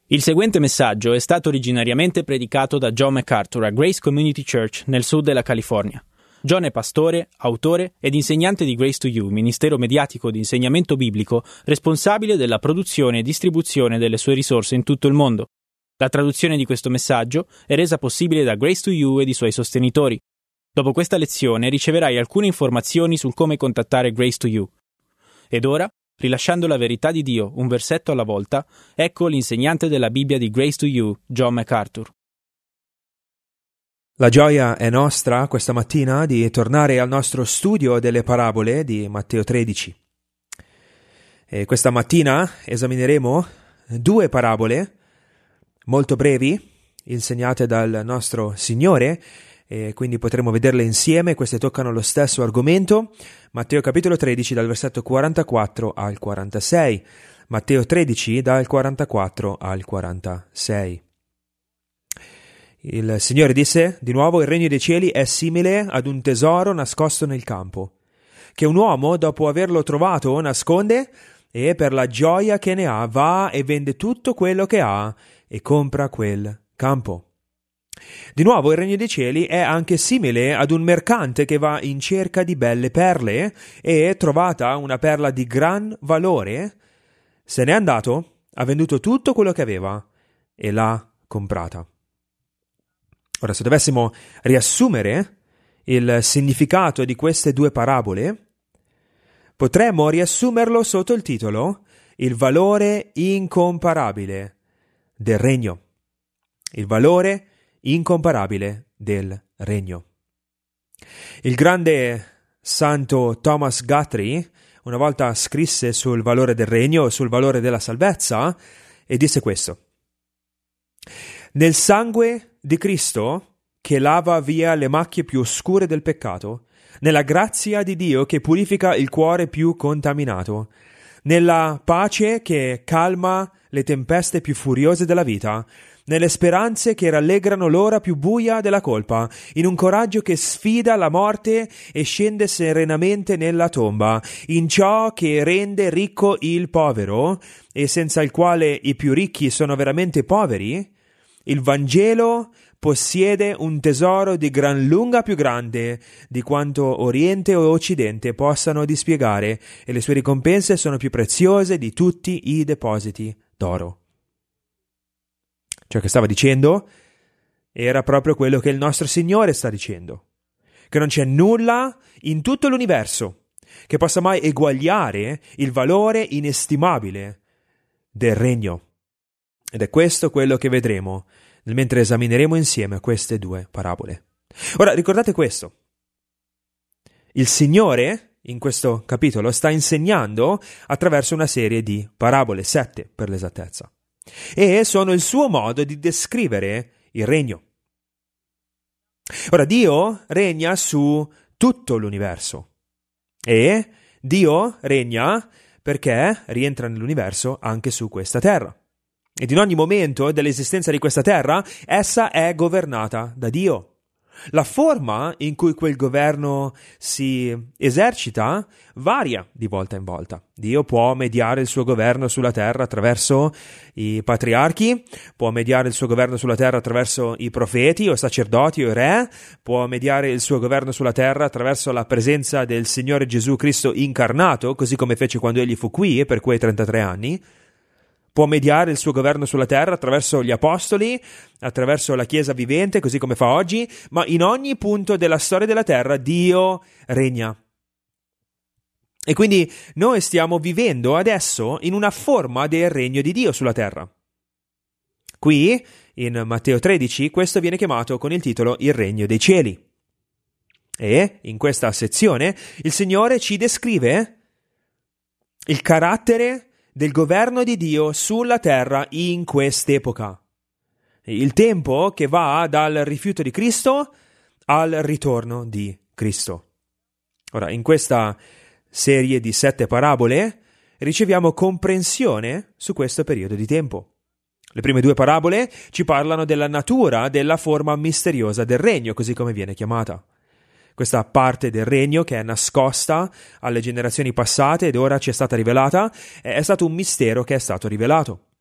Il seguente messaggio è stato originariamente predicato da John MacArthur a Grace Community Church nel sud della California. John è pastore, autore ed insegnante di Grace to You, ministero mediatico di insegnamento biblico responsabile della produzione e distribuzione delle sue risorse in tutto il mondo. La traduzione di questo messaggio è resa possibile da Grace to You ed i suoi sostenitori. Dopo questa lezione riceverai alcune informazioni sul come contattare Grace to You. Ed ora, rilasciando la verità di Dio un versetto alla volta, ecco l'insegnante della Bibbia di Grace to You, John MacArthur. La gioia è nostra questa mattina di tornare al nostro studio delle parabole di Matteo 13. E questa mattina esamineremo due parabole molto brevi, insegnate dal nostro Signore, e quindi potremo vederle insieme. Queste toccano lo stesso argomento. Matteo capitolo 13 dal versetto 44 al 46. Matteo 13 dal 44 al 46. Il Signore disse di nuovo: il regno dei cieli è simile ad un tesoro nascosto nel campo, che un uomo, dopo averlo trovato, nasconde e per la gioia che ne ha va e vende tutto quello che ha e compra quel campo. Di nuovo il regno dei cieli è anche simile ad un mercante che va in cerca di belle perle e, trovata una perla di gran valore, se n'è andato, ha venduto tutto quello che aveva e l'ha comprata. Ora, se dovessimo riassumere il significato di queste due parabole, potremmo riassumerlo sotto il titolo Il valore incomparabile del regno. Il valore incomparabile del regno. Il grande santo Thomas Guthrie una volta scrisse sul valore del regno, sul valore della salvezza, e disse questo: nel sangue di Cristo che lava via le macchie più oscure del peccato, nella grazia di Dio che purifica il cuore più contaminato, nella pace che calma le tempeste più furiose della vita, nelle speranze che rallegrano l'ora più buia della colpa, in un coraggio che sfida la morte e scende serenamente nella tomba, in ciò che rende ricco il povero e senza il quale i più ricchi sono veramente poveri, il Vangelo possiede un tesoro di gran lunga più grande di quanto Oriente o Occidente possano dispiegare, e le sue ricompense sono più preziose di tutti i depositi d'oro. Ciò che stava dicendo era proprio quello che il nostro Signore sta dicendo, che non c'è nulla in tutto l'universo che possa mai eguagliare il valore inestimabile del regno. Ed è questo quello che vedremo mentre esamineremo insieme queste due parabole. Ora, ricordate questo: il Signore in questo capitolo sta insegnando attraverso una serie di parabole, 7 per l'esattezza, e sono il suo modo di descrivere il regno. Ora, Dio regna su tutto l'universo e Dio regna perché rientra nell'universo anche su questa terra. Ed in ogni momento dell'esistenza di questa terra, essa è governata da Dio. La forma in cui quel governo si esercita varia di volta in volta. Dio può mediare il suo governo sulla terra attraverso i patriarchi, può mediare il suo governo sulla terra attraverso i profeti o sacerdoti o re, può mediare il suo governo sulla terra attraverso la presenza del Signore Gesù Cristo incarnato, così come fece quando egli fu qui per quei 33 anni. Può mediare il suo governo sulla terra attraverso gli apostoli, attraverso la Chiesa vivente, così come fa oggi, ma in ogni punto della storia della terra Dio regna. E quindi noi stiamo vivendo adesso in una forma del regno di Dio sulla terra. Qui, in Matteo 13, questo viene chiamato con il titolo Il regno dei cieli. E, in questa sezione, il Signore ci descrive il carattere del governo di Dio sulla terra in quest'epoca. Il tempo che va dal rifiuto di Cristo al ritorno di Cristo. Ora, in questa serie di 7 parabole riceviamo comprensione su questo periodo di tempo. Le prime 2 parabole ci parlano della natura della forma misteriosa del regno, così come viene chiamata. Questa parte del regno che è nascosta alle generazioni passate ed ora ci è stata rivelata, è stato un mistero che è stato rivelato.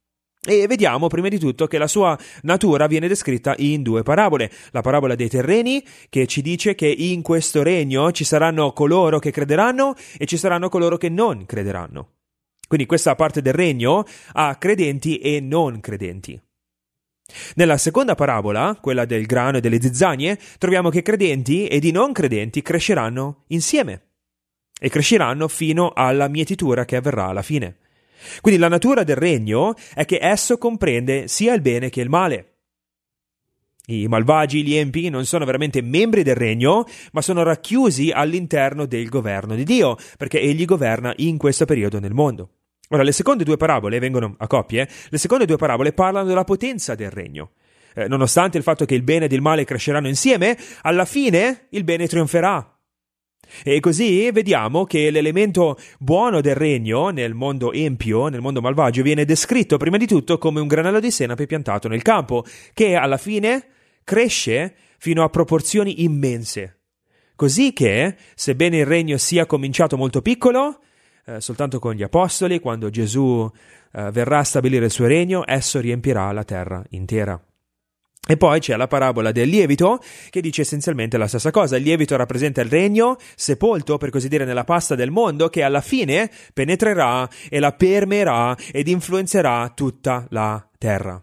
E vediamo prima di tutto che la sua natura viene descritta in 2 parabole. La parabola dei terreni, che ci dice che in questo regno ci saranno coloro che crederanno e ci saranno coloro che non crederanno. Quindi questa parte del regno ha credenti e non credenti. Nella seconda parabola, quella del grano e delle zizzanie, troviamo che credenti ed i non credenti cresceranno insieme e cresceranno fino alla mietitura che avverrà alla fine. Quindi la natura del regno è che esso comprende sia il bene che il male. I malvagi, gli empi, non sono veramente membri del regno, ma sono racchiusi all'interno del governo di Dio, perché egli governa in questo periodo nel mondo. Ora, le seconde 2 parabole vengono a coppie. Le seconde 2 parabole parlano della potenza del regno. Nonostante il fatto che il bene ed il male cresceranno insieme, alla fine il bene trionferà. E così vediamo che l'elemento buono del regno nel mondo empio, nel mondo malvagio, viene descritto prima di tutto come un granello di senape piantato nel campo, che alla fine cresce fino a proporzioni immense. Così che, sebbene il regno sia cominciato molto piccolo, soltanto con gli apostoli, quando Gesù verrà a stabilire il suo regno, esso riempirà la terra intera. E poi c'è la parabola del lievito, che dice essenzialmente la stessa cosa. Il lievito rappresenta il regno sepolto, per così dire, nella pasta del mondo, che alla fine penetrerà e la permeerà ed influenzerà tutta la terra.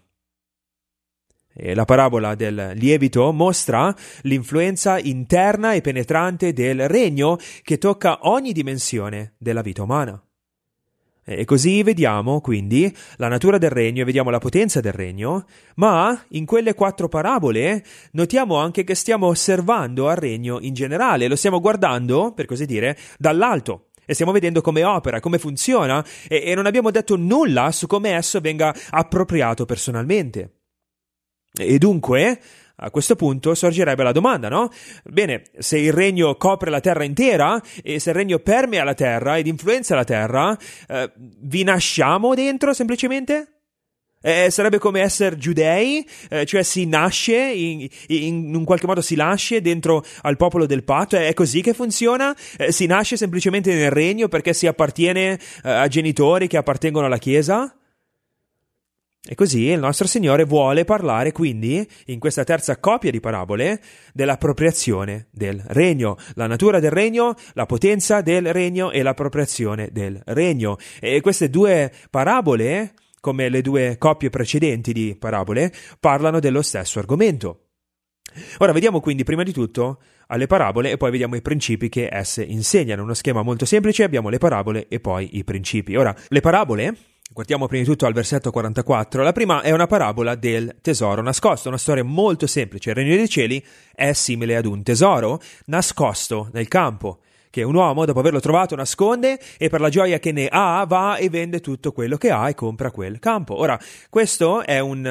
E la parabola del lievito mostra l'influenza interna e penetrante del regno che tocca ogni dimensione della vita umana. E così vediamo quindi la natura del regno e vediamo la potenza del regno, ma in quelle 4 parabole notiamo anche che stiamo osservando al regno in generale, lo stiamo guardando, per così dire, dall'alto e stiamo vedendo come opera, come funziona e non abbiamo detto nulla su come esso venga appropriato personalmente. E dunque, a questo punto sorgerebbe la domanda, no? Bene, se il regno copre la terra intera e se il regno permea la terra ed influenza la terra, vi nasciamo dentro semplicemente? Sarebbe come essere giudei, cioè si nasce, in un qualche modo si nasce dentro al popolo del patto, è così che funziona? Si nasce semplicemente nel regno perché si appartiene a genitori che appartengono alla Chiesa? E così il nostro Signore vuole parlare quindi, in questa terza coppia di parabole, dell'appropriazione del regno, la natura del regno, la potenza del regno e l'appropriazione del regno. E queste 2 parabole, come le 2 coppie precedenti di parabole, parlano dello stesso argomento. Ora vediamo quindi prima di tutto alle parabole e poi vediamo i principi che esse insegnano. Uno schema molto semplice, abbiamo le parabole e poi i principi. Ora, le parabole... Guardiamo prima di tutto al versetto 44. La prima è una parabola del tesoro nascosto, una storia molto semplice. Il regno dei cieli è simile ad un tesoro nascosto nel campo, che un uomo, dopo averlo trovato, nasconde e per la gioia che ne ha va e vende tutto quello che ha e compra quel campo. Ora, questo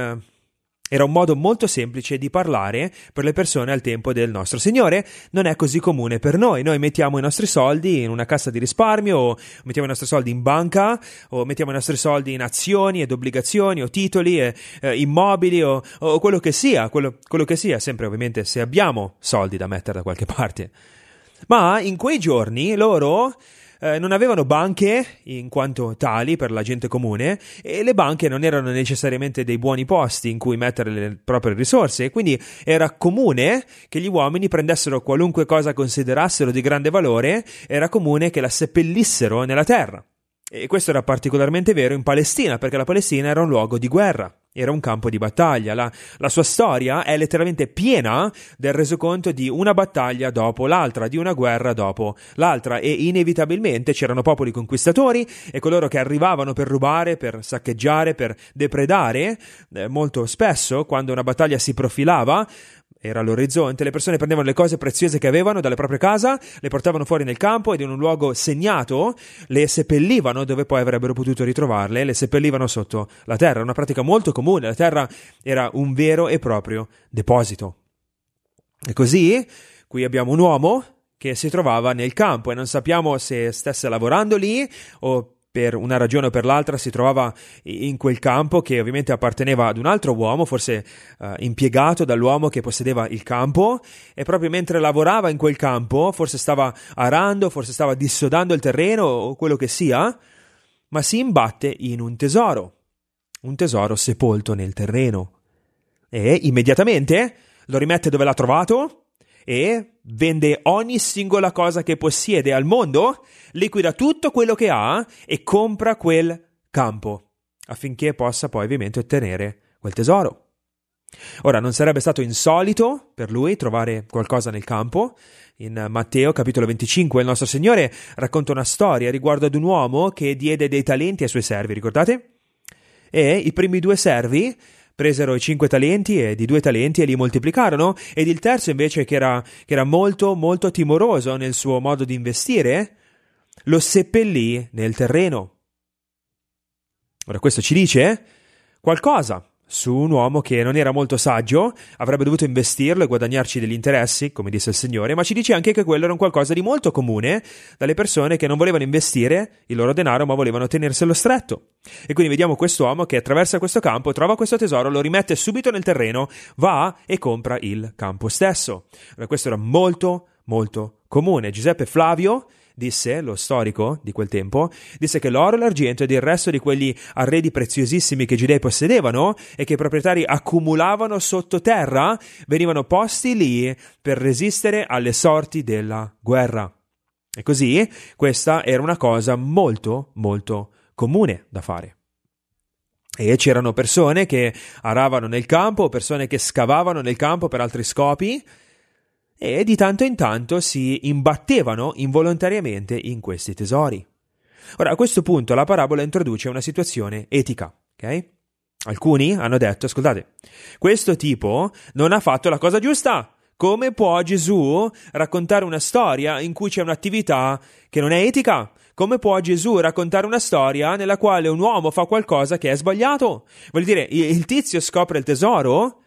era un modo molto semplice di parlare per le persone al tempo del nostro Signore. Non è così comune per noi. Noi mettiamo i nostri soldi in una cassa di risparmio, o mettiamo i nostri soldi in banca, o mettiamo i nostri soldi in azioni ed obbligazioni, o titoli, immobili, o quello che sia, quello che sia, sempre ovviamente se abbiamo soldi da mettere da qualche parte. Ma in quei giorni loro... non avevano banche in quanto tali per la gente comune e le banche non erano necessariamente dei buoni posti in cui mettere le proprie risorse e quindi era comune che gli uomini prendessero qualunque cosa considerassero di grande valore, era comune che la seppellissero nella terra. E questo era particolarmente vero in Palestina, perché la Palestina era un luogo di guerra, era un campo di battaglia. La sua storia è letteralmente piena del resoconto di una battaglia dopo l'altra, di una guerra dopo l'altra, e inevitabilmente c'erano popoli conquistatori e coloro che arrivavano per rubare, per saccheggiare, per depredare. Molto spesso, quando una battaglia si profilava, era all'orizzonte, le persone prendevano le cose preziose che avevano dalle proprie case, le portavano fuori nel campo ed in un luogo segnato le seppellivano dove poi avrebbero potuto ritrovarle, le seppellivano sotto la terra. Una pratica molto comune, la terra era un vero e proprio deposito. E così qui abbiamo un uomo che si trovava nel campo e non sappiamo se stesse lavorando lì o per una ragione o per l'altra si trovava in quel campo che ovviamente apparteneva ad un altro uomo, forse impiegato dall'uomo che possedeva il campo, e proprio mentre lavorava in quel campo, forse stava arando, forse stava dissodando il terreno o quello che sia, ma si imbatte in un un tesoro sepolto nel terreno. E immediatamente lo rimette dove l'ha trovato e vende ogni singola cosa che possiede al mondo, liquida tutto quello che ha e compra quel campo, affinché possa poi ovviamente ottenere quel tesoro. Ora, non sarebbe stato insolito per lui trovare qualcosa nel campo. In Matteo capitolo 25 il nostro Signore racconta una storia riguardo ad un uomo che diede dei talenti ai suoi servi, ricordate? E i primi 2 servi presero i 5 talenti e di 2 talenti e li moltiplicarono, ed il terzo invece, che era molto molto timoroso nel suo modo di investire, lo seppellì nel terreno. Ora, questo ci dice qualcosa su un uomo che non era molto saggio, avrebbe dovuto investirlo e guadagnarci degli interessi, come disse il Signore, ma ci dice anche che quello era un qualcosa di molto comune dalle persone che non volevano investire il loro denaro, ma volevano tenerselo stretto. E quindi vediamo quest'uomo che attraversa questo campo, trova questo tesoro, lo rimette subito nel terreno, va e compra il campo stesso. Allora, questo era molto molto comune. Giuseppe Flavio disse, lo storico di quel tempo, disse che l'oro, l'argento ed il resto di quegli arredi preziosissimi che i giudei possedevano e che i proprietari accumulavano sottoterra venivano posti lì per resistere alle sorti della guerra. E così questa era una cosa molto molto comune da fare. E c'erano persone che aravano nel campo, persone che scavavano nel campo per altri scopi, e di tanto in tanto si imbattevano involontariamente in questi tesori. Ora, a questo punto la parabola introduce una situazione etica, ok? Alcuni hanno detto, ascoltate, questo tipo non ha fatto la cosa giusta. Come può Gesù raccontare una storia in cui c'è un'attività che non è etica? Come può Gesù raccontare una storia nella quale un uomo fa qualcosa che è sbagliato? Vuol dire, il tizio scopre il tesoro,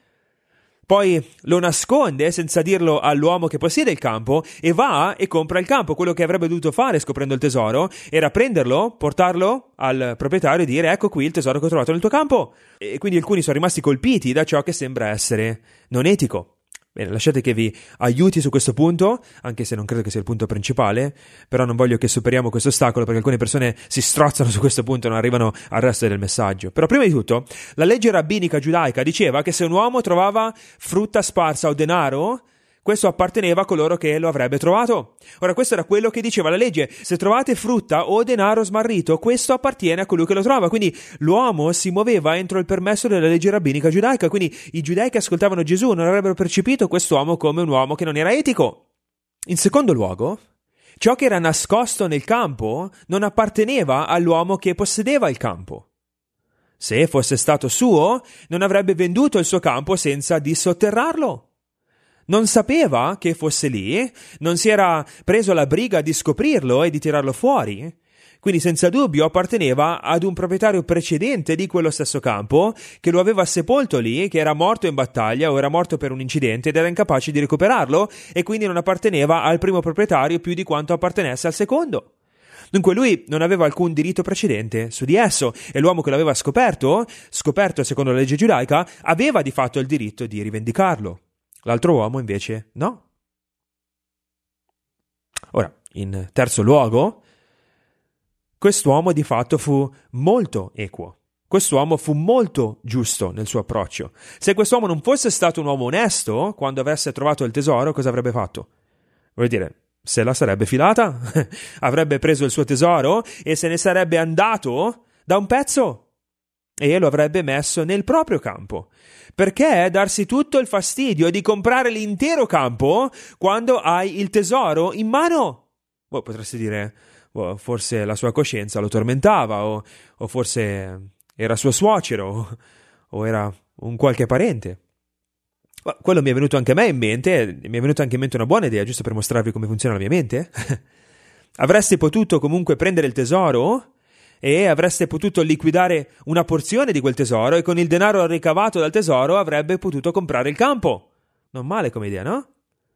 poi lo nasconde senza dirlo all'uomo che possiede il campo e va e compra il campo. Quello che avrebbe dovuto fare scoprendo il tesoro era prenderlo, portarlo al proprietario e dire: ecco qui il tesoro che ho trovato nel tuo campo. E quindi alcuni sono rimasti colpiti da ciò che sembra essere non etico. Bene, lasciate che vi aiuti su questo punto, anche se non credo che sia il punto principale, però non voglio che superiamo questo ostacolo, perché alcune persone si strozzano su questo punto e non arrivano al resto del messaggio. Però prima di tutto, la legge rabbinica giudaica diceva che se un uomo trovava frutta sparsa o denaro, questo apparteneva a coloro che lo avrebbe trovato. Ora, questo era quello che diceva la legge: se trovate frutta o denaro smarrito, questo appartiene a colui che lo trova. Quindi l'uomo si muoveva entro il permesso della legge rabbinica giudaica. Quindi i giudei che ascoltavano Gesù non avrebbero percepito quest'uomo come un uomo che non era etico. In secondo luogo, ciò che era nascosto nel campo non apparteneva all'uomo che possedeva il campo. Se fosse stato suo, non avrebbe venduto il suo campo senza dissotterrarlo. Non sapeva che fosse lì, non si era preso la briga di scoprirlo e di tirarlo fuori. Quindi senza dubbio apparteneva ad un proprietario precedente di quello stesso campo che lo aveva sepolto lì, che era morto in battaglia o era morto per un incidente ed era incapace di recuperarlo, e quindi non apparteneva al primo proprietario più di quanto appartenesse al secondo. Dunque lui non aveva alcun diritto precedente su di esso, e l'uomo che l'aveva scoperto secondo la legge giudaica, aveva di fatto il diritto di rivendicarlo. L'altro uomo invece no. Ora, in terzo luogo, quest'uomo di fatto fu molto equo. Quest'uomo fu molto giusto nel suo approccio. Se quest'uomo non fosse stato un uomo onesto, quando avesse trovato il tesoro, cosa avrebbe fatto? Vuol dire, se la sarebbe filata, avrebbe preso il suo tesoro e se ne sarebbe andato da un pezzo e lo avrebbe messo nel proprio campo. Perché darsi tutto il fastidio di comprare l'intero campo quando hai il tesoro in mano? Potresti dire, forse la sua coscienza lo tormentava, o forse era suo suocero, o era un qualche parente. Quello mi è venuto anche a me in mente, mi è venuta anche in mente una buona idea, giusto per mostrarvi come funziona la mia mente. Avreste potuto comunque prendere il tesoro e avreste potuto liquidare una porzione di quel tesoro, e con il denaro ricavato dal tesoro avrebbe potuto comprare il campo. Non male come idea, no?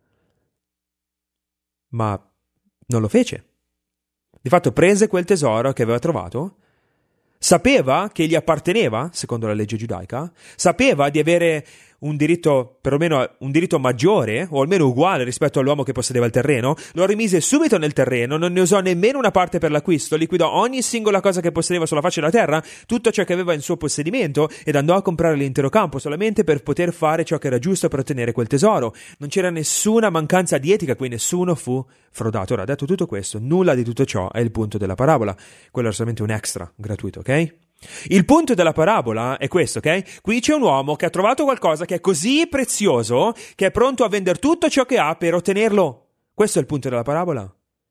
Ma non lo fece. Di fatto prese quel tesoro che aveva trovato, sapeva che gli apparteneva, secondo la legge giudaica, sapeva di avere un diritto, perlomeno un diritto maggiore, o almeno uguale rispetto all'uomo che possedeva il terreno, lo rimise subito nel terreno, non ne usò nemmeno una parte per l'acquisto, liquidò ogni singola cosa che possedeva sulla faccia della terra, tutto ciò che aveva in suo possedimento, ed andò a comprare l'intero campo solamente per poter fare ciò che era giusto per ottenere quel tesoro. Non c'era nessuna mancanza di etica qui, nessuno fu frodato. Ora, detto tutto questo, nulla di tutto ciò è il punto della parabola. Quello era solamente un extra gratuito, ok? Il punto della parabola è questo, ok? Qui c'è un uomo che ha trovato qualcosa che è così prezioso che è pronto a vendere tutto ciò che ha per ottenerlo. Questo è il punto della parabola.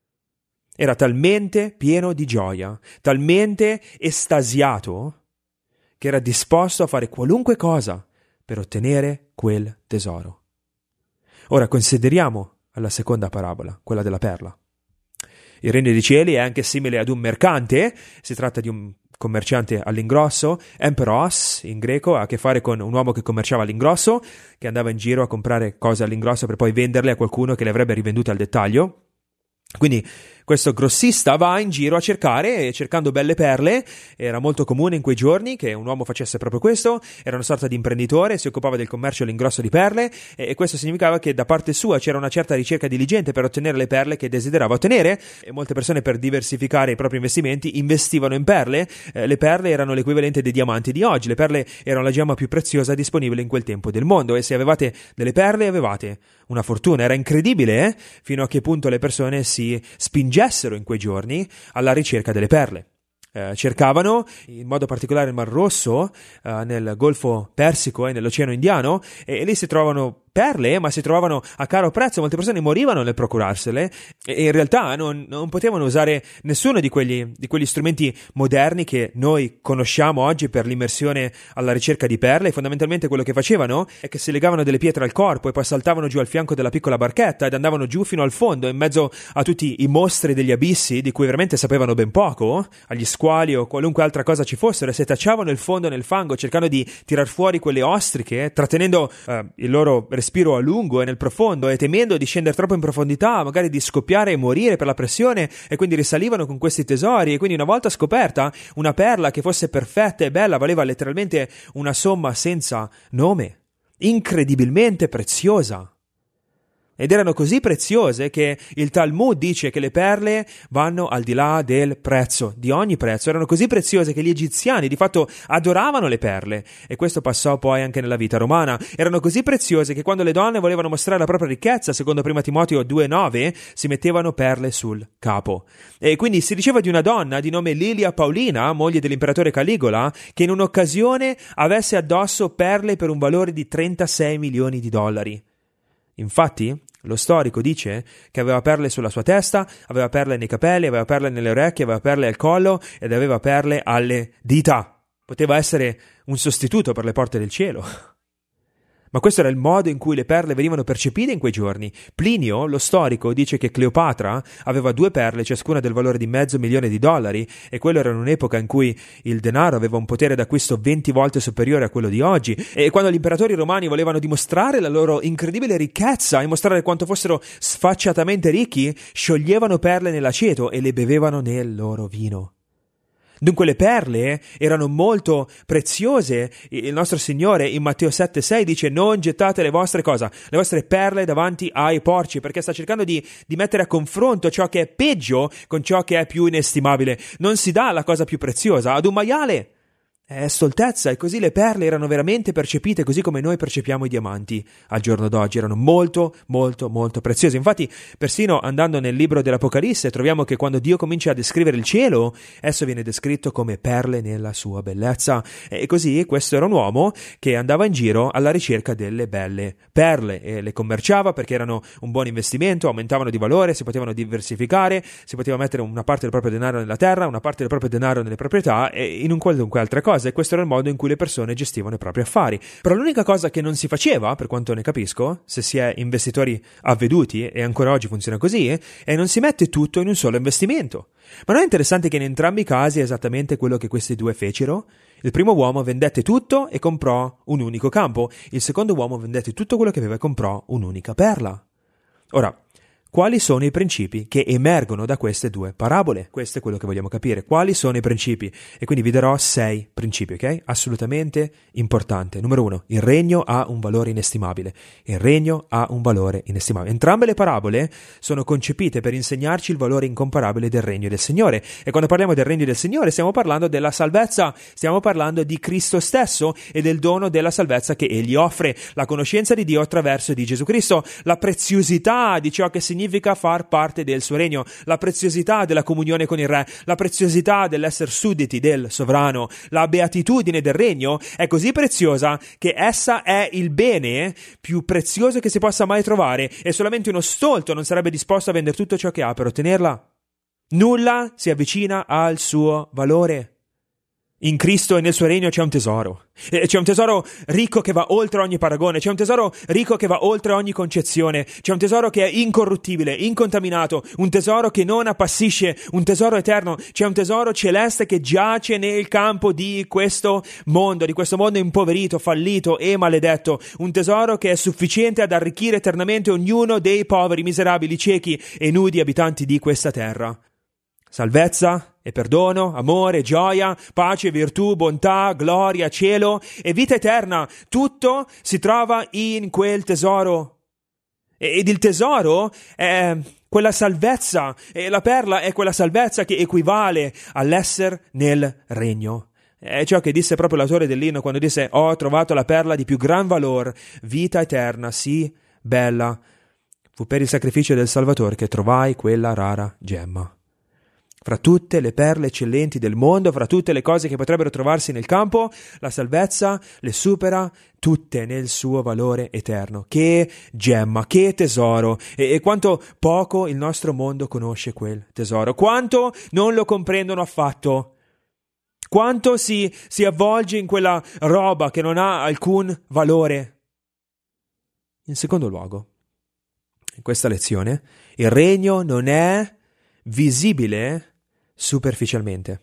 Era talmente pieno di gioia, talmente estasiato, che era disposto a fare qualunque cosa per ottenere quel tesoro. Ora consideriamo la seconda parabola, quella della perla. Il regno dei cieli è anche simile ad un mercante, si tratta di un commerciante all'ingrosso. Emperos in greco ha a che fare con un uomo che commerciava all'ingrosso, che andava in giro a comprare cose all'ingrosso per poi venderle a qualcuno che le avrebbe rivendute al dettaglio. Quindi questo grossista va in giro a cercando belle perle. Era molto comune in quei giorni che un uomo facesse proprio questo. Era una sorta di imprenditore, si occupava del commercio all'ingrosso di perle, e questo significava che da parte sua c'era una certa ricerca diligente per ottenere le perle che desiderava ottenere, e molte persone, per diversificare i propri investimenti, investivano in perle. Le perle erano l'equivalente dei diamanti di oggi. Le perle erano la gemma più preziosa disponibile in quel tempo del mondo, e se avevate delle perle avevate una fortuna. Era incredibile fino a che punto le persone si spingessero in quei giorni alla ricerca delle perle. Cercavano, in modo particolare il Mar Rosso, nel Golfo Persico e nell'Oceano Indiano, e lì si trovano perle, ma si trovavano a caro prezzo. Molte persone morivano nel procurarsele, e in realtà non potevano usare nessuno di quegli strumenti moderni che noi conosciamo oggi per l'immersione alla ricerca di perle. Fondamentalmente quello che facevano è che si legavano delle pietre al corpo e poi saltavano giù al fianco della piccola barchetta ed andavano giù fino al fondo, in mezzo a tutti i mostri degli abissi di cui veramente sapevano ben poco, agli squali o qualunque altra cosa ci fossero, e setacciavano il fondo nel fango cercando di tirar fuori quelle ostriche, trattenendo il loro respiro a lungo e nel profondo, e temendo di scendere troppo in profondità, magari di scoppiare e morire per la pressione, e quindi risalivano con questi tesori. E quindi, una volta scoperta una perla che fosse perfetta e bella, valeva letteralmente una somma senza nome, incredibilmente preziosa. Ed erano così preziose che il Talmud dice che le perle vanno al di là del prezzo, di ogni prezzo. Erano così preziose che gli egiziani di fatto adoravano le perle, e questo passò poi anche nella vita romana. Erano così preziose che quando le donne volevano mostrare la propria ricchezza, secondo 1 Timoteo 2,9, si mettevano perle sul capo. E quindi si diceva di una donna di nome Lilia Paulina, moglie dell'imperatore Caligola, che in un'occasione avesse addosso perle per un valore di 36 milioni di dollari. Infatti, lo storico dice che aveva perle sulla sua testa, aveva perle nei capelli, aveva perle nelle orecchie, aveva perle al collo ed aveva perle alle dita. Poteva essere un sostituto per le porte del cielo. Ma questo era il modo in cui le perle venivano percepite in quei giorni. Plinio, lo storico, dice che Cleopatra aveva 2 perle, ciascuna del valore di $500,000, e quello era in un'epoca in cui il denaro aveva un potere d'acquisto 20 volte superiore a quello di oggi. E quando gli imperatori romani volevano dimostrare la loro incredibile ricchezza e mostrare quanto fossero sfacciatamente ricchi, scioglievano perle nell'aceto e le bevevano nel loro vino. Dunque le perle erano molto preziose. Il nostro Signore in Matteo 7,6 dice: non gettate le vostre perle davanti ai porci, perché sta cercando di mettere a confronto ciò che è peggio con ciò che è più inestimabile. Non si dà la cosa più preziosa ad un maiale. È stoltezza, e così le perle erano veramente percepite così come noi percepiamo i diamanti al giorno d'oggi. Erano molto, molto, molto preziose. Infatti, persino andando nel libro dell'Apocalisse, troviamo che quando Dio comincia a descrivere il cielo, esso viene descritto come perle nella sua bellezza. E così questo era un uomo che andava in giro alla ricerca delle belle perle e le commerciava perché erano un buon investimento, aumentavano di valore, si potevano diversificare, si poteva mettere una parte del proprio denaro nella terra, una parte del proprio denaro nelle proprietà e in un qualunque altra cosa. E questo era il modo in cui le persone gestivano i propri affari. Però l'unica cosa che non si faceva, per quanto ne capisco, se si è investitori avveduti, e ancora oggi funziona così, è non si mette tutto in un solo investimento. Ma non è interessante che in entrambi i casi è esattamente quello che questi due fecero? Il primo uomo vendette tutto e comprò un unico campo. Il secondo uomo vendette tutto quello che aveva e comprò un'unica perla. Ora, quali sono i principi che emergono da queste due parabole. Questo è quello che vogliamo capire. Quali sono i principi? E quindi vi darò 6 principi, ok? Assolutamente importante. Numero 1, il regno ha un valore inestimabile. Il regno ha un valore inestimabile. Entrambe le parabole sono concepite per insegnarci il valore incomparabile del regno del Signore. E quando parliamo del regno del Signore stiamo parlando della salvezza, stiamo parlando di Cristo stesso e del dono della salvezza che Egli offre, la conoscenza di Dio attraverso di Gesù Cristo, la preziosità di ciò che significa far parte del suo regno, la preziosità della comunione con il Re, la preziosità dell'essere sudditi del sovrano, la beatitudine del regno è così preziosa che essa è il bene più prezioso che si possa mai trovare e solamente uno stolto non sarebbe disposto a vendere tutto ciò che ha per ottenerla. Nulla si avvicina al suo valore. In Cristo e nel suo regno c'è un tesoro. C'è un tesoro ricco che va oltre ogni paragone, c'è un tesoro ricco che va oltre ogni concezione, c'è un tesoro che è incorruttibile, incontaminato, un tesoro che non appassisce, un tesoro eterno, c'è un tesoro celeste che giace nel campo di questo mondo impoverito, fallito e maledetto, un tesoro che è sufficiente ad arricchire eternamente ognuno dei poveri, miserabili, ciechi e nudi abitanti di questa terra. Salvezza e perdono, amore, gioia, pace, virtù, bontà, gloria, cielo e vita eterna. Tutto si trova in quel tesoro. Ed il tesoro è quella salvezza, e la perla è quella salvezza che equivale all'essere nel regno. È ciò che disse proprio l'autore dell'inno quando disse: «Ho trovato la perla di più gran valor, vita eterna, sì, bella. Fu per il sacrificio del Salvatore che trovai quella rara gemma». Fra tutte le perle eccellenti del mondo, fra tutte le cose che potrebbero trovarsi nel campo, la salvezza le supera tutte nel suo valore eterno. Che gemma, che tesoro! E quanto poco il nostro mondo conosce quel tesoro. Quanto non lo comprendono affatto. Quanto si avvolge in quella roba che non ha alcun valore. In secondo luogo, in questa lezione, il regno non è visibile superficialmente.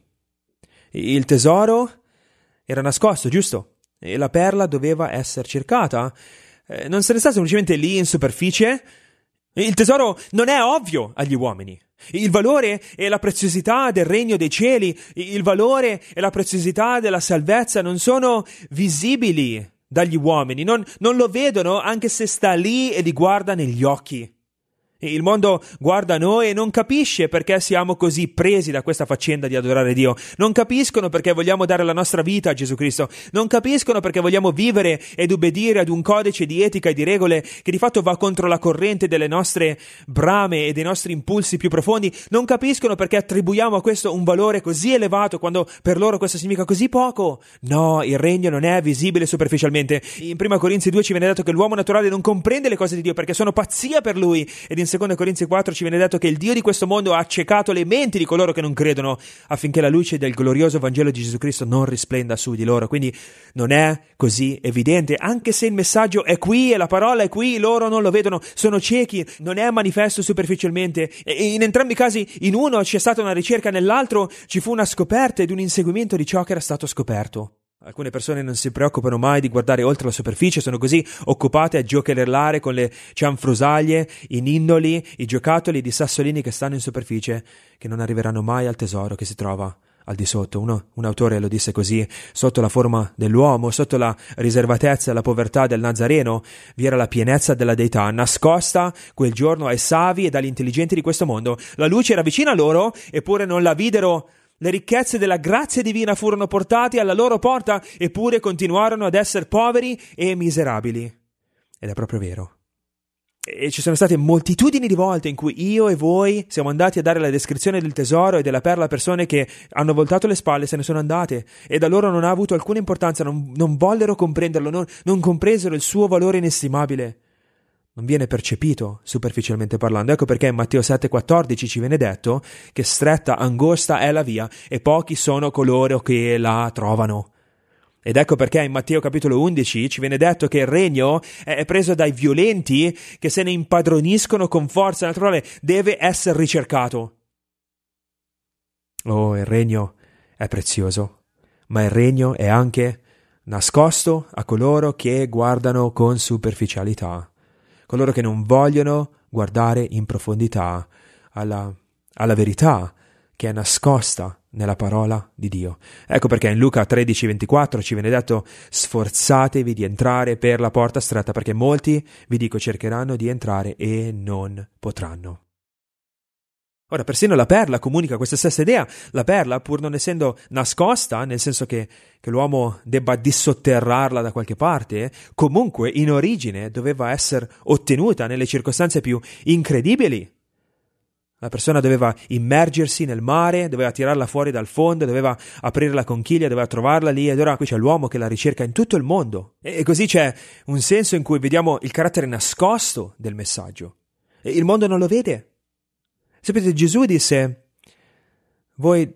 Il tesoro era nascosto, giusto? E la perla doveva essere cercata. Non se ne sta semplicemente lì in superficie. Il tesoro non è ovvio agli uomini. Il valore e la preziosità del regno dei cieli, il valore e la preziosità della salvezza non sono visibili dagli uomini, non lo vedono anche se sta lì e li guarda negli occhi. Il mondo guarda noi e non capisce perché siamo così presi da questa faccenda di adorare Dio. Non capiscono perché vogliamo dare la nostra vita a Gesù Cristo. Non capiscono perché vogliamo vivere ed ubbidire ad un codice di etica e di regole che di fatto va contro la corrente delle nostre brame e dei nostri impulsi più profondi. Non capiscono perché attribuiamo a questo un valore così elevato quando per loro questo significa così poco. No, il regno non è visibile superficialmente. In 1 Corinzi 2 ci viene detto che l'uomo naturale non comprende le cose di Dio perché sono pazzia per lui, ed in 2 Corinzi 4 ci viene detto che il Dio di questo mondo ha accecato le menti di coloro che non credono affinché la luce del glorioso Vangelo di Gesù Cristo non risplenda su di loro. Quindi non è così evidente, anche se il messaggio è qui e la parola è qui, loro non lo vedono, sono ciechi, non è manifesto superficialmente. E in entrambi i casi, in uno c'è stata una ricerca, nell'altro ci fu una scoperta ed un inseguimento di ciò che era stato scoperto. Alcune persone non si preoccupano mai di guardare oltre la superficie, sono così occupate a giocherellare con le cianfrusaglie, i ninnoli, i giocattoli di sassolini che stanno in superficie, che non arriveranno mai al tesoro che si trova al di sotto. Un autore lo disse così: sotto la forma dell'uomo, sotto la riservatezza e la povertà del Nazareno, vi era la pienezza della deità, nascosta quel giorno ai savi e agli intelligenti di questo mondo. La luce era vicina a loro, eppure non la videro. Le ricchezze della grazia divina furono portate alla loro porta, eppure continuarono ad essere poveri e miserabili. Ed è proprio vero. E ci sono state moltitudini di volte in cui io e voi siamo andati a dare la descrizione del tesoro e della perla a persone che hanno voltato le spalle e se ne sono andate, e da loro non ha avuto alcuna importanza, non vollero comprenderlo, non compresero il suo valore inestimabile. Non viene percepito superficialmente parlando. Ecco perché in Matteo 7,14 ci viene detto che stretta, angosta è la via e pochi sono coloro che la trovano. Ed ecco perché in Matteo capitolo 11 ci viene detto che il regno è preso dai violenti che se ne impadroniscono con forza. In altre parole, deve essere ricercato. Oh, il regno è prezioso, ma il regno è anche nascosto a coloro che guardano con superficialità. Coloro che non vogliono guardare in profondità alla verità che è nascosta nella parola di Dio. Ecco perché in Luca 13:24 ci viene detto: sforzatevi di entrare per la porta stretta, perché molti, vi dico, cercheranno di entrare e non potranno. Ora, persino la perla comunica questa stessa idea. La perla, pur non essendo nascosta, nel senso che l'uomo debba dissotterrarla da qualche parte, comunque in origine doveva essere ottenuta nelle circostanze più incredibili. La persona doveva immergersi nel mare, doveva tirarla fuori dal fondo, doveva aprire la conchiglia, doveva trovarla lì, ed ora qui c'è l'uomo che la ricerca in tutto il mondo. E così c'è un senso in cui vediamo il carattere nascosto del messaggio. E il mondo non lo vede. Sapete, Gesù disse: voi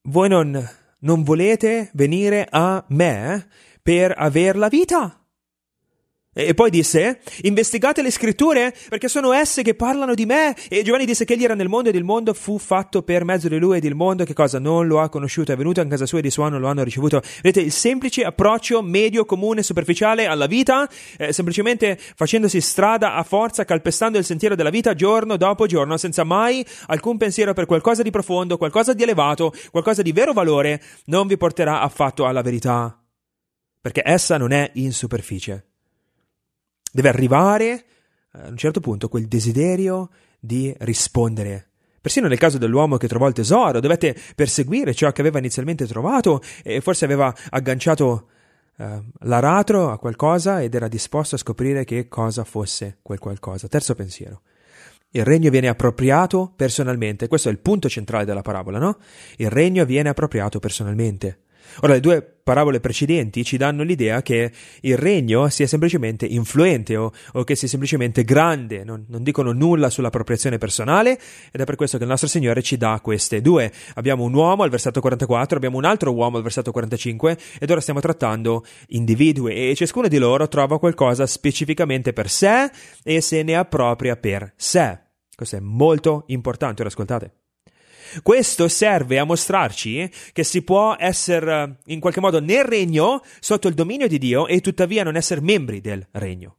non volete venire a me per aver la vita. E poi disse: investigate le scritture, perché sono esse che parlano di me. E Giovanni disse che egli era nel mondo ed il mondo fu fatto per mezzo di lui, ed il mondo che cosa? Non lo ha conosciuto, è venuto in casa sua e di suo non lo hanno ricevuto. Vedete, il semplice approccio medio, comune, superficiale alla vita, semplicemente facendosi strada a forza, calpestando il sentiero della vita giorno dopo giorno, senza mai alcun pensiero per qualcosa di profondo, qualcosa di elevato, qualcosa di vero valore, non vi porterà affatto alla verità, perché essa non è in superficie. Deve arrivare a un certo punto quel desiderio di rispondere. Persino nel caso dell'uomo che trovò il tesoro, dovette perseguire ciò che aveva inizialmente trovato, e forse aveva agganciato l'aratro a qualcosa ed era disposto a scoprire che cosa fosse quel qualcosa. Terzo pensiero: il regno viene appropriato personalmente. Questo è il punto centrale della parabola, no? Il regno viene appropriato personalmente. Ora, le due parabole precedenti ci danno l'idea che il regno sia semplicemente influente o che sia semplicemente grande, non dicono nulla sull'appropriazione personale, ed è per questo che il nostro Signore ci dà queste due. Abbiamo un uomo al versetto 44, abbiamo un altro uomo al versetto 45, ed ora stiamo trattando individui, e ciascuno di loro trova qualcosa specificamente per sé e se ne appropria per sé. Questo è molto importante. Ora ascoltate. Questo serve a mostrarci che si può essere in qualche modo nel regno, sotto il dominio di Dio, e tuttavia non essere membri del regno.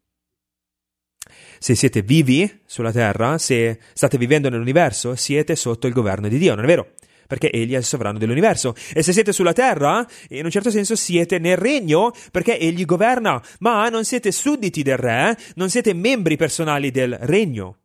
Se siete vivi sulla terra, se state vivendo nell'universo, siete sotto il governo di Dio, non è vero? Perché Egli è il sovrano dell'universo. E se siete sulla terra, in un certo senso siete nel regno, perché Egli governa, ma non siete sudditi del re, non siete membri personali del regno.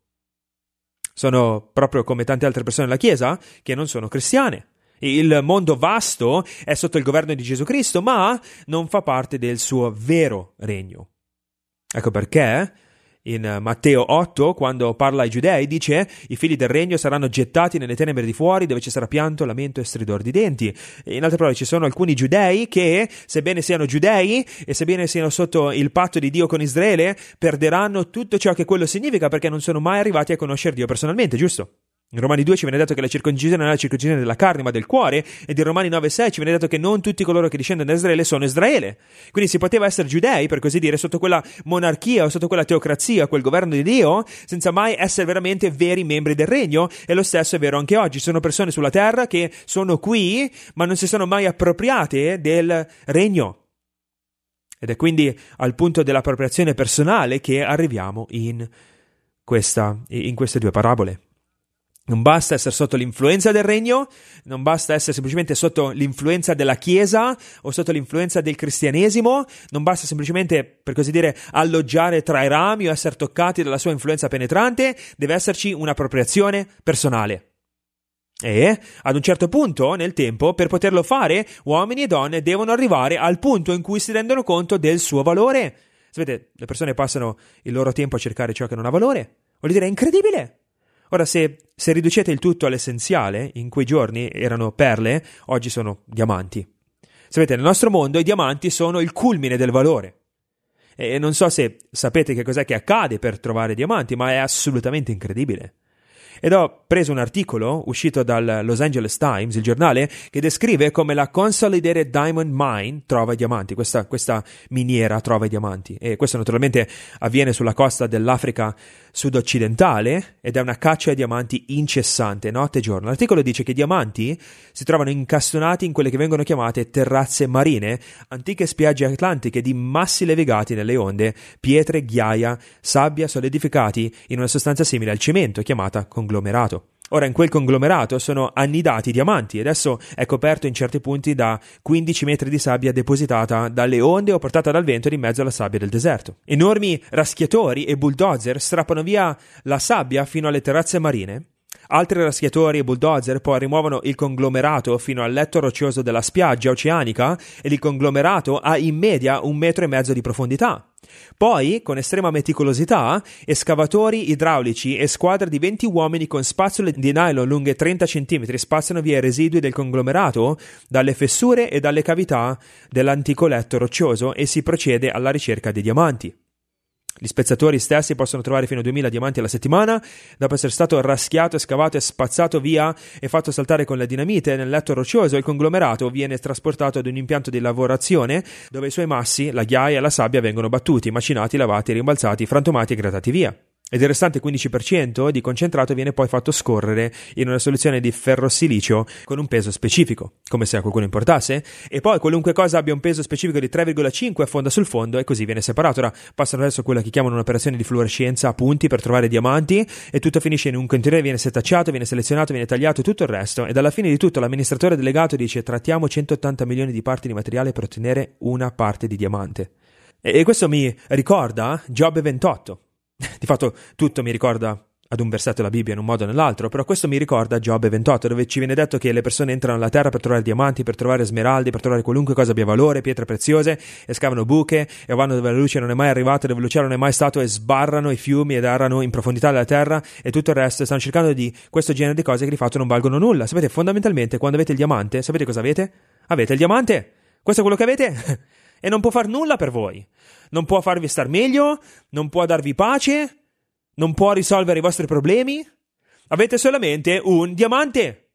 Sono proprio come tante altre persone nella Chiesa che non sono cristiane. Il mondo vasto è sotto il governo di Gesù Cristo, ma non fa parte del suo vero regno. Ecco perché in Matteo 8, quando parla ai giudei, dice: i figli del regno saranno gettati nelle tenebre di fuori, dove ci sarà pianto, lamento e stridor di denti. In altre parole, ci sono alcuni giudei che, sebbene siano giudei e sebbene siano sotto il patto di Dio con Israele, perderanno tutto ciò che quello significa, perché non sono mai arrivati a conoscere Dio personalmente, giusto? In Romani 2 ci viene detto che la circoncisione non è la circoncisione della carne ma del cuore, ed in Romani 9,6 ci viene detto che non tutti coloro che discendono da Israele sono Israele. Quindi si poteva essere giudei, per così dire, sotto quella monarchia o sotto quella teocrazia, quel governo di Dio, senza mai essere veramente veri membri del regno. E lo stesso è vero anche oggi. Ci sono persone sulla terra che sono qui ma non si sono mai appropriate del regno. Ed è quindi al punto dell'appropriazione personale che arriviamo in queste due parabole. Non basta essere sotto l'influenza del regno, non basta essere semplicemente sotto l'influenza della Chiesa o sotto l'influenza del cristianesimo, non basta semplicemente, per così dire, alloggiare tra i rami o essere toccati dalla sua influenza penetrante, deve esserci un'appropriazione personale. E ad un certo punto nel tempo, per poterlo fare, uomini e donne devono arrivare al punto in cui si rendono conto del suo valore. Sapete, le persone passano il loro tempo a cercare ciò che non ha valore. Voglio dire, è incredibile. Ora, se riducete il tutto all'essenziale, in quei giorni erano perle, oggi sono diamanti. Sapete, nel nostro mondo i diamanti sono il culmine del valore. E non so se sapete che cos'è che accade per trovare diamanti, ma è assolutamente incredibile. Ed ho preso un articolo uscito dal Los Angeles Times, il giornale, che descrive come la Consolidated Diamond Mine trova i diamanti, questa miniera trova i diamanti. E questo naturalmente avviene sulla costa dell'Africa sud-occidentale ed è una caccia ai diamanti incessante, notte e giorno. L'articolo dice che i diamanti si trovano incastonati in quelle che vengono chiamate terrazze marine, antiche spiagge atlantiche di massi levigati nelle onde, pietre, ghiaia, sabbia solidificati in una sostanza simile al cemento chiamata conglomerato. Ora, in quel conglomerato sono annidati diamanti ed esso è coperto in certi punti da 15 metri di sabbia depositata dalle onde o portata dal vento in mezzo alla sabbia del deserto. Enormi raschiatori e bulldozer strappano via la sabbia fino alle terrazze marine. Altri raschiatori e bulldozer poi rimuovono il conglomerato fino al letto roccioso della spiaggia oceanica ed il conglomerato ha in media 1,5 metri di profondità. Poi, con estrema meticolosità, escavatori idraulici e squadre di 20 uomini con spazzole di nylon lunghe 30 cm spazzano via i residui del conglomerato dalle fessure e dalle cavità dell'antico letto roccioso e si procede alla ricerca dei diamanti. Gli spezzatori stessi possono trovare fino a 2000 diamanti alla settimana, dopo essere stato raschiato, scavato e spazzato via e fatto saltare con la dinamite nel letto roccioso. Il conglomerato viene trasportato ad un impianto di lavorazione dove i suoi massi, la ghiaia e la sabbia vengono battuti, macinati, lavati, rimbalzati, frantumati e grattati via. Ed il restante 15% di concentrato viene poi fatto scorrere in una soluzione di ferrosilicio con un peso specifico, come se a qualcuno importasse, e poi qualunque cosa abbia un peso specifico di 3,5 affonda sul fondo e così viene separato. Ora passano adesso quella che chiamano un'operazione di fluorescenza a punti per trovare diamanti e tutto finisce in un contenere, viene setacciato, viene selezionato, viene tagliato e tutto il resto, ed alla fine di tutto l'amministratore delegato dice: trattiamo 180 milioni di parti di materiale per ottenere una parte di diamante. E questo mi ricorda Giobbe 28. Di fatto tutto mi ricorda ad un versetto della Bibbia in un modo o nell'altro, però questo mi ricorda Giobbe 28, dove ci viene detto che le persone entrano nella terra per trovare diamanti, per trovare smeraldi, per trovare qualunque cosa abbia valore, pietre preziose, e scavano buche e vanno dove la luce non è mai arrivata, dove l'oceano non è mai stato, e sbarrano i fiumi ed errano in profondità della terra e tutto il resto, e stanno cercando di questo genere di cose che di fatto non valgono nulla. Sapete, fondamentalmente quando avete il diamante, sapete cosa avete? Avete il diamante, questo è quello che avete e non può far nulla per voi. Non può farvi star meglio, non può darvi pace, non può risolvere i vostri problemi. Avete solamente un diamante.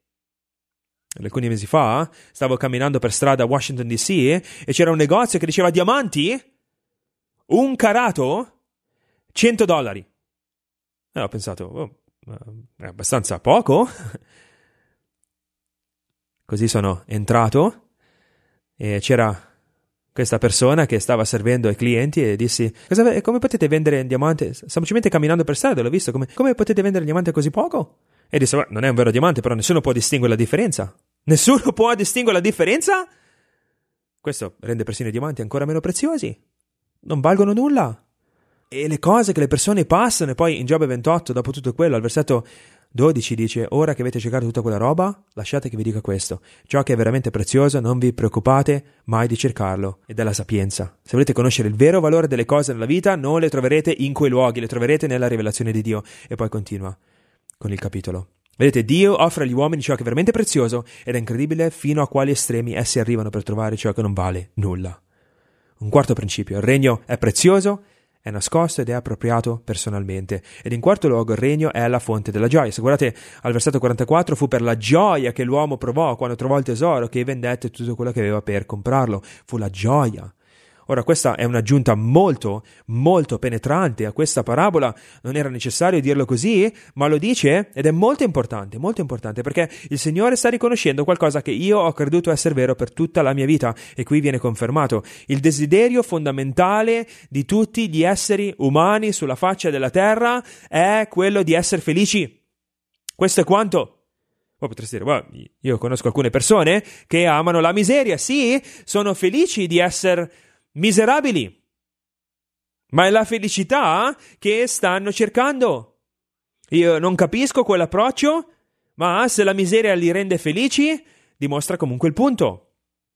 Alcuni mesi fa stavo camminando per strada a Washington DC e c'era un negozio che diceva: diamanti? Un carato? $100. E ho pensato, è abbastanza poco. Così sono entrato e c'era questa persona che stava servendo ai clienti e dissi: come potete vendere un diamante? Semplicemente camminando per strada l'ho visto, come potete vendere un diamante così poco? E disse: non è un vero diamante, però nessuno può distinguere la differenza. Nessuno può distinguere la differenza? Questo rende persino i diamanti ancora meno preziosi. Non valgono nulla. E le cose che le persone passano, e poi in Giobbe 28, dopo tutto quello, al versetto 12 dice: ora che avete cercato tutta quella roba, lasciate che vi dica questo: ciò che è veramente prezioso non vi preoccupate mai di cercarlo, ed è la sapienza. Se volete conoscere il vero valore delle cose nella vita, non le troverete in quei luoghi, le troverete nella rivelazione di Dio. E poi continua con il capitolo. Vedete, Dio offre agli uomini ciò che è veramente prezioso, ed è incredibile fino a quali estremi essi arrivano per trovare ciò che non vale nulla. Un quarto principio: il regno è prezioso, è nascosto ed è appropriato personalmente. Ed in quarto luogo il regno è la fonte della gioia. Se guardate al versetto 44, fu per la gioia che l'uomo provò quando trovò il tesoro che vendette tutto quello che aveva per comprarlo. Fu la gioia. Ora, questa è un'aggiunta molto, molto penetrante a questa parabola. Non era necessario dirlo così, ma lo dice, ed è molto importante, perché il Signore sta riconoscendo qualcosa che io ho creduto essere vero per tutta la mia vita, e qui viene confermato. Il desiderio fondamentale di tutti gli esseri umani sulla faccia della terra è quello di essere felici. Questo è quanto. Poi potresti dire: io conosco alcune persone che amano la miseria. Sì, sono felici di essere miserabili, ma è la felicità che stanno cercando. Io non capisco quell'approccio, ma se la miseria li rende felici, dimostra comunque il punto.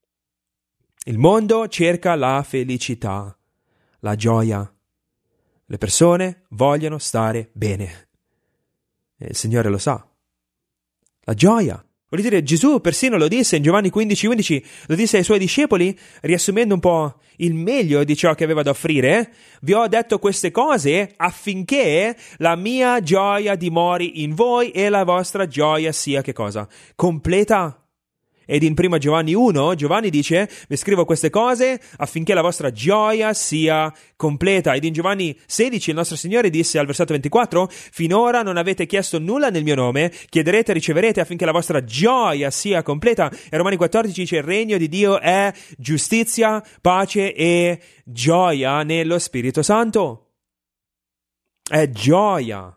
Il mondo cerca la felicità, la gioia. Le persone vogliono stare bene. E il Signore lo sa. La gioia. Voglio dire, Gesù persino lo disse in Giovanni 15:15, lo disse ai suoi discepoli, riassumendo un po' il meglio di ciò che aveva da offrire. Vi ho detto queste cose affinché la mia gioia dimori in voi e la vostra gioia sia che cosa? Completa. Ed in 1 Giovanni 1, Giovanni dice, vi scrivo queste cose affinché la vostra gioia sia completa. Ed in Giovanni 16 il nostro Signore disse al versetto 24, finora non avete chiesto nulla nel mio nome, chiederete e riceverete affinché la vostra gioia sia completa. E Romani 14 dice, il regno di Dio è giustizia, pace e gioia nello Spirito Santo. È gioia.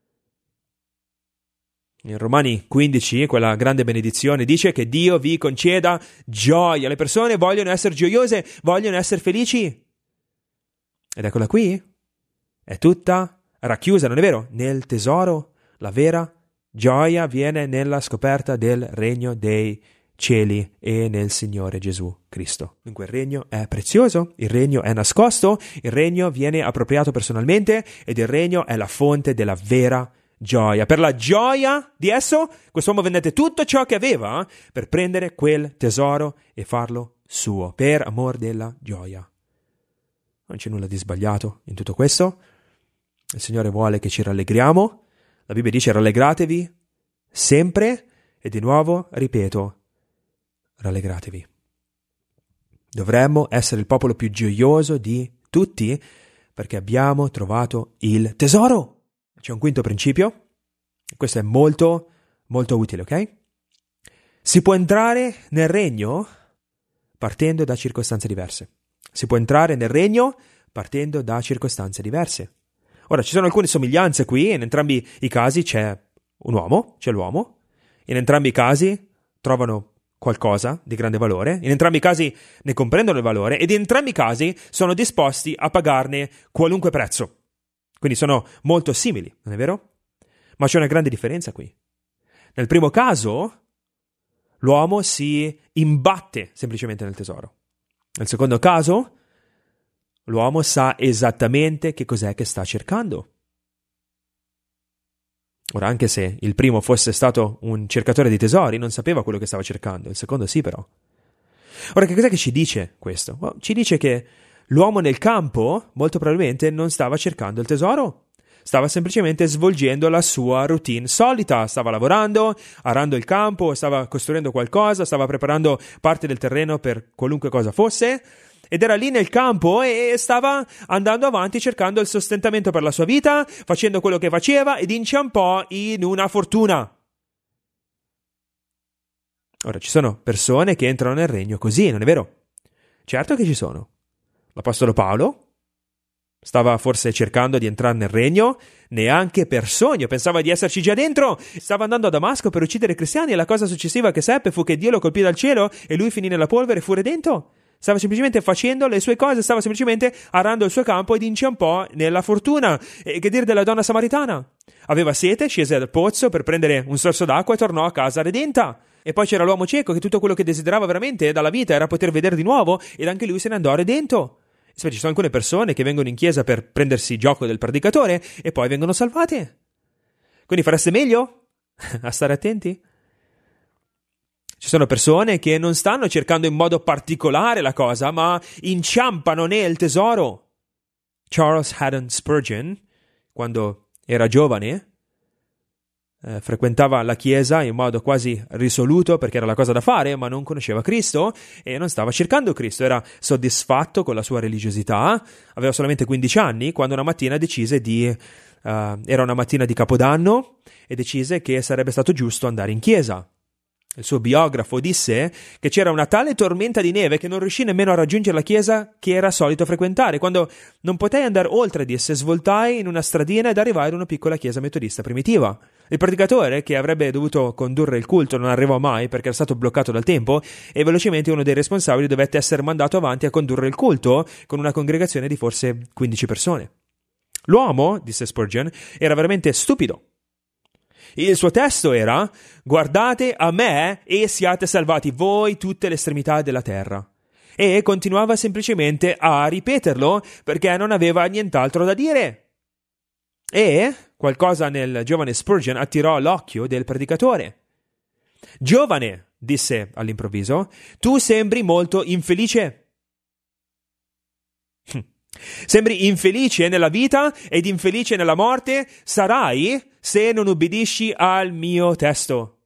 In Romani 15, quella grande benedizione, dice che Dio vi conceda gioia. Le persone vogliono essere gioiose, vogliono essere felici. Ed eccola qui. È tutta racchiusa, non è vero? Nel tesoro. La vera gioia viene nella scoperta del regno dei cieli e nel Signore Gesù Cristo. Dunque il regno è prezioso, il regno è nascosto, il regno viene appropriato personalmente ed il regno è la fonte della vera gioia. Per la gioia di esso, quest'uomo vendette tutto ciò che aveva per prendere quel tesoro e farlo suo, per amor della gioia. Non c'è nulla di sbagliato in tutto questo. Il Signore vuole che ci rallegriamo. La Bibbia dice rallegratevi sempre e di nuovo ripeto, rallegratevi. Dovremmo essere il popolo più gioioso di tutti perché abbiamo trovato il tesoro. C'è un quinto principio, questo è molto, molto utile, ok? Si può entrare nel regno partendo da circostanze diverse. Si può entrare nel regno partendo da circostanze diverse. Ora, ci sono alcune somiglianze qui, in entrambi i casi c'è un uomo, c'è l'uomo, in entrambi i casi trovano qualcosa di grande valore, in entrambi i casi ne comprendono il valore ed in entrambi i casi sono disposti a pagarne qualunque prezzo. Quindi sono molto simili, non è vero? Ma c'è una grande differenza qui. Nel primo caso, l'uomo si imbatte semplicemente nel tesoro. Nel secondo caso, l'uomo sa esattamente che cos'è che sta cercando. Ora, anche se il primo fosse stato un cercatore di tesori, non sapeva quello che stava cercando. Il secondo sì, però. Ora, che cos'è che ci dice questo? Ci dice che l'uomo nel campo, molto probabilmente, non stava cercando il tesoro. Stava semplicemente svolgendo la sua routine solita. Stava lavorando, arando il campo, stava costruendo qualcosa, stava preparando parte del terreno per qualunque cosa fosse. Ed era lì nel campo e stava andando avanti cercando il sostentamento per la sua vita, facendo quello che faceva ed inciampò in una fortuna. Ora, ci sono persone che entrano nel regno così, non è vero? Certo che ci sono. L'Apostolo Paolo stava forse cercando di entrare nel regno, neanche per sogno, pensava di esserci già dentro, stava andando a Damasco per uccidere i cristiani e la cosa successiva che seppe fu che Dio lo colpì dal cielo e lui finì nella polvere e fu redento. Stava semplicemente facendo le sue cose, stava semplicemente arando il suo campo ed inciampò nella fortuna. E che dire della donna samaritana? Aveva sete, scese dal pozzo per prendere un sorso d'acqua e tornò a casa redenta. E poi c'era l'uomo cieco che tutto quello che desiderava veramente dalla vita era poter vedere di nuovo ed anche lui se ne andò redento. Ci sono alcune persone che vengono in chiesa per prendersi gioco del predicatore e poi vengono salvate. Quindi fareste meglio a stare attenti? Ci sono persone che non stanno cercando in modo particolare la cosa, ma inciampano nel tesoro. Charles Haddon Spurgeon, quando era giovane, frequentava la chiesa in modo quasi risoluto perché era la cosa da fare, ma non conosceva Cristo e non stava cercando Cristo, era soddisfatto con la sua religiosità, aveva solamente 15 anni quando una mattina decise era una mattina di Capodanno e decise che sarebbe stato giusto andare in chiesa. Il suo biografo disse che c'era una tale tormenta di neve che non riuscì nemmeno a raggiungere la chiesa che era solito frequentare. Quando non potei andare oltre, disse, svoltai in una stradina ed arrivai in una piccola chiesa metodista primitiva. Il predicatore, che avrebbe dovuto condurre il culto, non arrivò mai perché era stato bloccato dal tempo e velocemente uno dei responsabili dovette essere mandato avanti a condurre il culto con una congregazione di forse 15 persone. L'uomo, disse Spurgeon, era veramente stupido. Il suo testo era: guardate a me e siate salvati voi tutte le estremità della terra. E continuava semplicemente a ripeterlo perché non aveva nient'altro da dire. E qualcosa nel giovane Spurgeon attirò l'occhio del predicatore. Giovane, disse all'improvviso, tu sembri molto infelice. Sembri infelice nella vita ed infelice nella morte sarai se non ubbidisci al mio testo.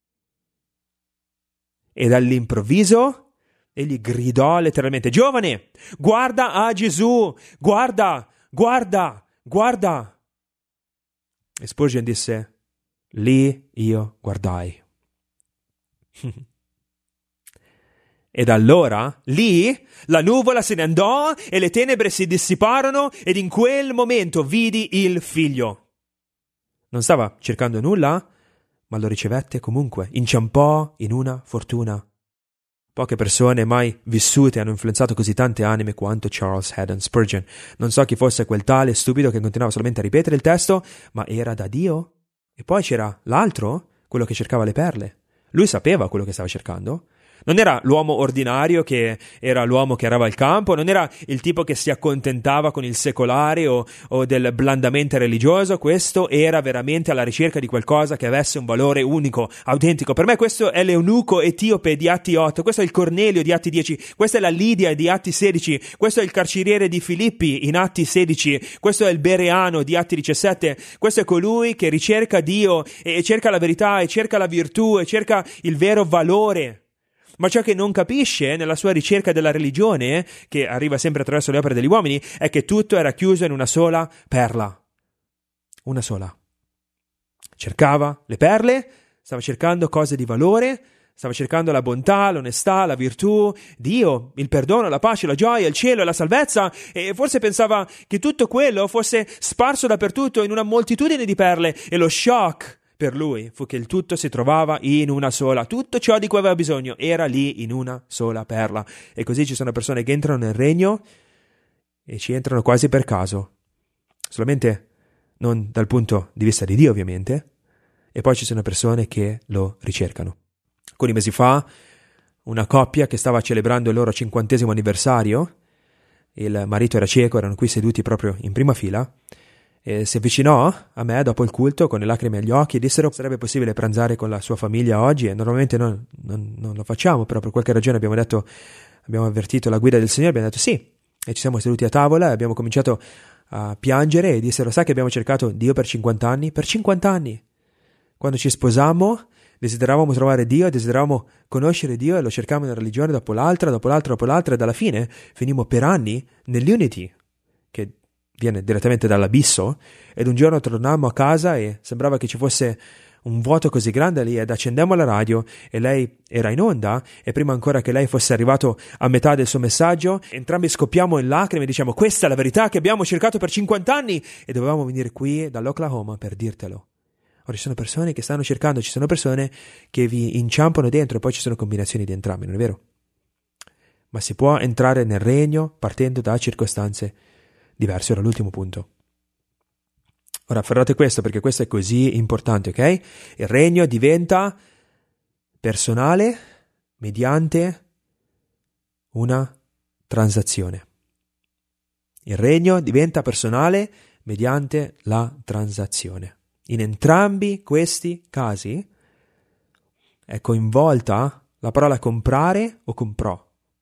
Ed all'improvviso egli gridò letteralmente: giovane, guarda a Gesù, guarda, guarda, guarda. E Spurgeon disse: lì io guardai. Ed allora, lì, la nuvola se ne andò e le tenebre si dissiparono ed in quel momento vidi il figlio. Non stava cercando nulla, ma lo ricevette comunque. Inciampò in una fortuna. Poche persone mai vissute hanno influenzato così tante anime quanto Charles Haddon Spurgeon. Non so chi fosse quel tale stupido che continuava solamente a ripetere il testo, ma era da Dio. E poi c'era l'altro, quello che cercava le perle. Lui sapeva quello che stava cercando. Non era l'uomo ordinario che era l'uomo che arava il campo, non era il tipo che si accontentava con il secolare o del blandamente religioso. Questo era veramente alla ricerca di qualcosa che avesse un valore unico, autentico. Per me questo è l'eunuco etiope di Atti 8, questo è il Cornelio di Atti 10, questa è la Lidia di Atti 16, questo è il carceriere di Filippi in Atti 16, questo è il Bereano di Atti 17, questo è colui che ricerca Dio e cerca la verità e cerca la virtù e cerca il vero valore. Ma ciò che non capisce nella sua ricerca della religione, che arriva sempre attraverso le opere degli uomini, è che tutto era chiuso in una sola perla. Una sola. Cercava le perle, stava cercando cose di valore, stava cercando la bontà, l'onestà, la virtù, Dio, il perdono, la pace, la gioia, il cielo e la salvezza, e forse pensava che tutto quello fosse sparso dappertutto in una moltitudine di perle, e lo shock per lui fu che il tutto si trovava in una sola. Tutto ciò di cui aveva bisogno era lì in una sola perla. E così ci sono persone che entrano nel regno e ci entrano quasi per caso, solamente non dal punto di vista di Dio ovviamente, e poi ci sono persone che lo ricercano. Alcuni mesi fa una coppia che stava celebrando il loro 50° anniversario, il marito era cieco, erano qui seduti proprio in prima fila, e si avvicinò a me dopo il culto con le lacrime agli occhi e dissero: sarebbe possibile pranzare con la sua famiglia oggi? E normalmente non lo facciamo, però per qualche ragione abbiamo avvertito la guida del Signore, abbiamo detto sì, e ci siamo seduti a tavola e abbiamo cominciato a piangere e dissero: sai che abbiamo cercato Dio per 50 anni? Per 50 anni! Quando ci sposammo desideravamo trovare Dio, desideravamo conoscere Dio e lo cercavamo in una religione dopo l'altra e alla fine finimmo per anni nell'Unity, che viene direttamente dall'abisso, ed un giorno tornammo a casa e sembrava che ci fosse un vuoto così grande lì, ed accendemmo la radio e lei era in onda, e prima ancora che lei fosse arrivato a metà del suo messaggio entrambi scoppiamo in lacrime e diciamo: questa è la verità che abbiamo cercato per 50 anni e dovevamo venire qui dall'Oklahoma per dirtelo. Ora ci sono persone che stanno cercando, ci sono persone che vi inciampano dentro e poi ci sono combinazioni di entrambi, non è vero? Ma si può entrare nel regno partendo da circostanze diverso. Era l'ultimo punto. Ora afferrate questo perché questo è così importante, ok? Il regno diventa personale mediante una transazione. Il regno diventa personale mediante la transazione. In entrambi questi casi è coinvolta la parola comprare o comprò.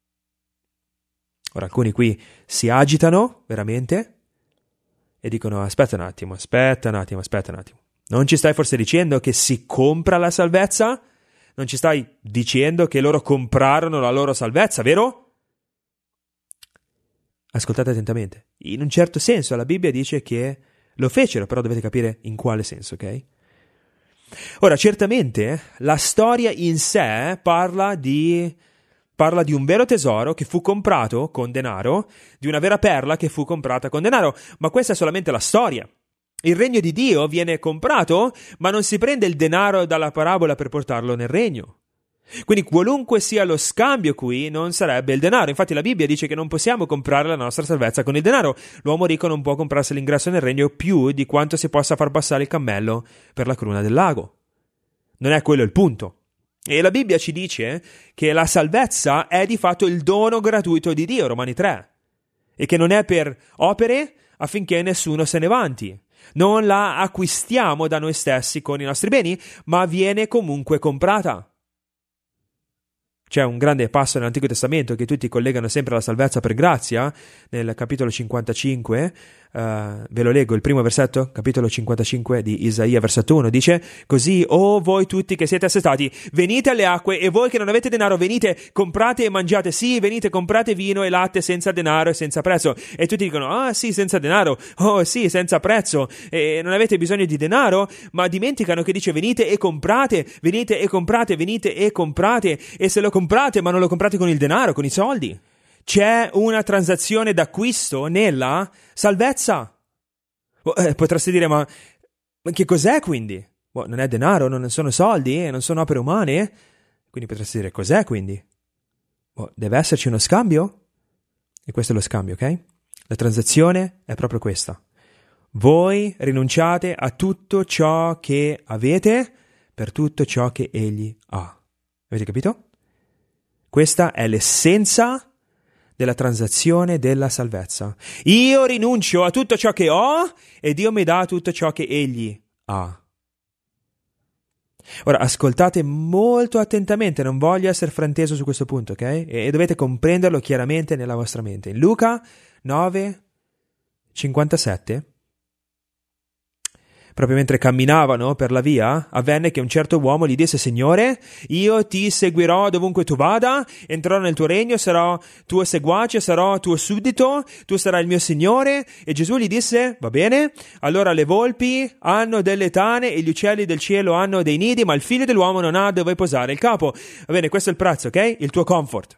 Ora alcuni qui si agitano veramente e dicono: aspetta un attimo. Non ci stai forse dicendo che si compra la salvezza? Non ci stai dicendo che loro comprarono la loro salvezza, vero? Ascoltate attentamente. In un certo senso la Bibbia dice che lo fecero, però dovete capire in quale senso, ok? Ora, certamente la storia in sé parla di un vero tesoro che fu comprato con denaro, di una vera perla che fu comprata con denaro, ma questa è solamente la storia. Il regno di Dio viene comprato, ma non si prende il denaro dalla parabola per portarlo nel regno. Quindi qualunque sia lo scambio qui non sarebbe il denaro. Infatti la Bibbia dice che non possiamo comprare la nostra salvezza con il denaro. L'uomo ricco non può comprarsi l'ingresso nel regno più di quanto si possa far passare il cammello per la cruna del lago. Non è quello il punto. E la Bibbia ci dice che la salvezza è di fatto il dono gratuito di Dio, Romani 3, e che non è per opere affinché nessuno se ne vanti. Non la acquistiamo da noi stessi con i nostri beni, ma viene comunque comprata. C'è un grande passo nell'Antico Testamento che tutti collegano sempre alla salvezza per grazia, nel capitolo 55, ve lo leggo, il primo versetto, capitolo 55 di Isaia, versetto 1, dice: così, o voi tutti che siete assetati, venite alle acque, e voi che non avete denaro, venite, comprate e mangiate, sì, venite, comprate vino e latte senza denaro e senza prezzo. E tutti dicono: ah sì, senza denaro, oh sì, senza prezzo, e non avete bisogno di denaro, ma dimenticano che dice: venite e comprate, venite e comprate, venite e comprate, e se lo comprate, ma non lo comprate con il denaro, con i soldi. C'è una transazione d'acquisto nella salvezza. Potreste dire, ma che cos'è quindi? Non è denaro, non sono soldi, non sono opere umane? Quindi potreste dire, cos'è quindi? Deve esserci uno scambio? E questo è lo scambio, ok? La transazione è proprio questa. Voi rinunciate a tutto ciò che avete per tutto ciò che egli ha. Avete capito? Questa è l'essenza della transazione della salvezza. Io rinuncio a tutto ciò che ho e Dio mi dà tutto ciò che egli ha. Ora, ascoltate molto attentamente, non voglio essere frainteso su questo punto, ok? E dovete comprenderlo chiaramente nella vostra mente. In Luca 9:57, proprio mentre camminavano per la via, avvenne che un certo uomo gli disse: Signore, io ti seguirò dovunque tu vada, entrerò nel tuo regno, sarò tuo seguace, sarò tuo suddito, tu sarai il mio Signore. E Gesù gli disse: va bene, allora le volpi hanno delle tane e gli uccelli del cielo hanno dei nidi, ma il figlio dell'uomo non ha dove posare il capo. Va bene, questo è il prezzo, ok? Il tuo comfort.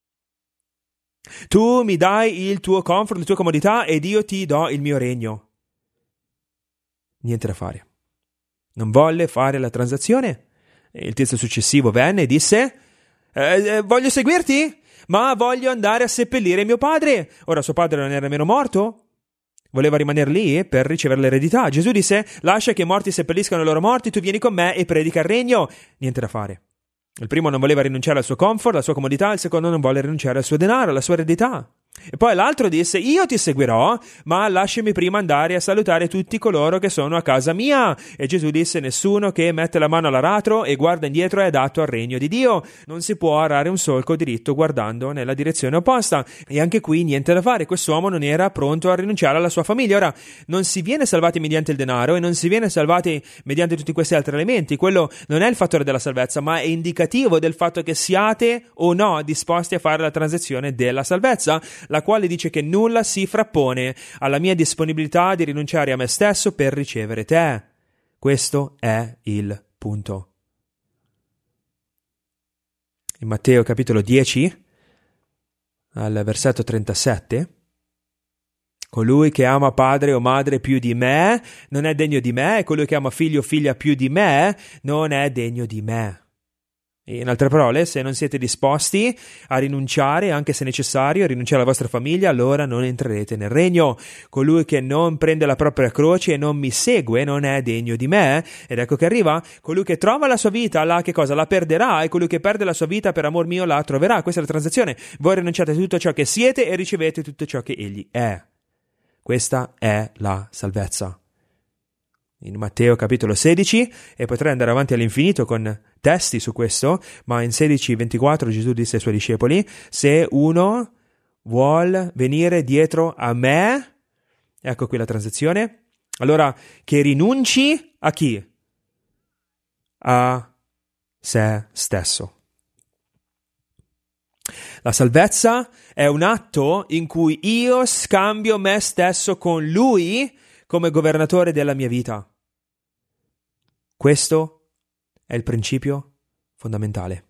Tu mi dai il tuo comfort, la tua comodità, ed io ti do il mio regno. Niente da fare. Non volle fare la transazione. Il tizio successivo venne e disse: voglio seguirti, ma voglio andare a seppellire mio padre. Ora suo padre non era nemmeno morto, voleva rimanere lì per ricevere l'eredità. Gesù disse: lascia che i morti seppelliscano i loro morti, tu vieni con me e predica il regno. Niente da fare. Il primo non voleva rinunciare al suo comfort, alla sua comodità, il secondo non volle rinunciare al suo denaro, alla sua eredità. E poi l'altro disse: io ti seguirò, ma lasciami prima andare a salutare tutti coloro che sono a casa mia. E Gesù disse: nessuno che mette la mano all'aratro e guarda indietro è adatto al regno di Dio. Non si può arare un solco diritto guardando nella direzione opposta. E anche qui niente da fare, quest'uomo non era pronto a rinunciare alla sua famiglia. Ora, non si viene salvati mediante il denaro e non si viene salvati mediante tutti questi altri elementi. Quello non è il fattore della salvezza, ma è indicativo del fatto che siate o no disposti a fare la transazione della salvezza, la quale dice che nulla si frappone alla mia disponibilità di rinunciare a me stesso per ricevere te. Questo è il punto. In Matteo capitolo 10, al versetto 37, colui che ama padre o madre più di me non è degno di me, e colui che ama figlio o figlia più di me non è degno di me. In altre parole, se non siete disposti a rinunciare, anche se necessario, a rinunciare alla vostra famiglia, allora non entrerete nel regno. Colui che non prende la propria croce e non mi segue non è degno di me. Ed ecco che arriva: colui che trova la sua vita, la che cosa? La perderà, e colui che perde la sua vita per amor mio la troverà. Questa è la transazione. Voi rinunciate a tutto ciò che siete e ricevete tutto ciò che egli è. Questa è la salvezza. In Matteo capitolo 16, e potrei andare avanti all'infinito con testi su questo, ma in 16:24 Gesù disse ai suoi discepoli: se uno vuol venire dietro a me, ecco qui la transazione, allora che rinunci a chi? A se stesso. La salvezza è un atto in cui io scambio me stesso con Lui come governatore della mia vita. Questo è il principio fondamentale.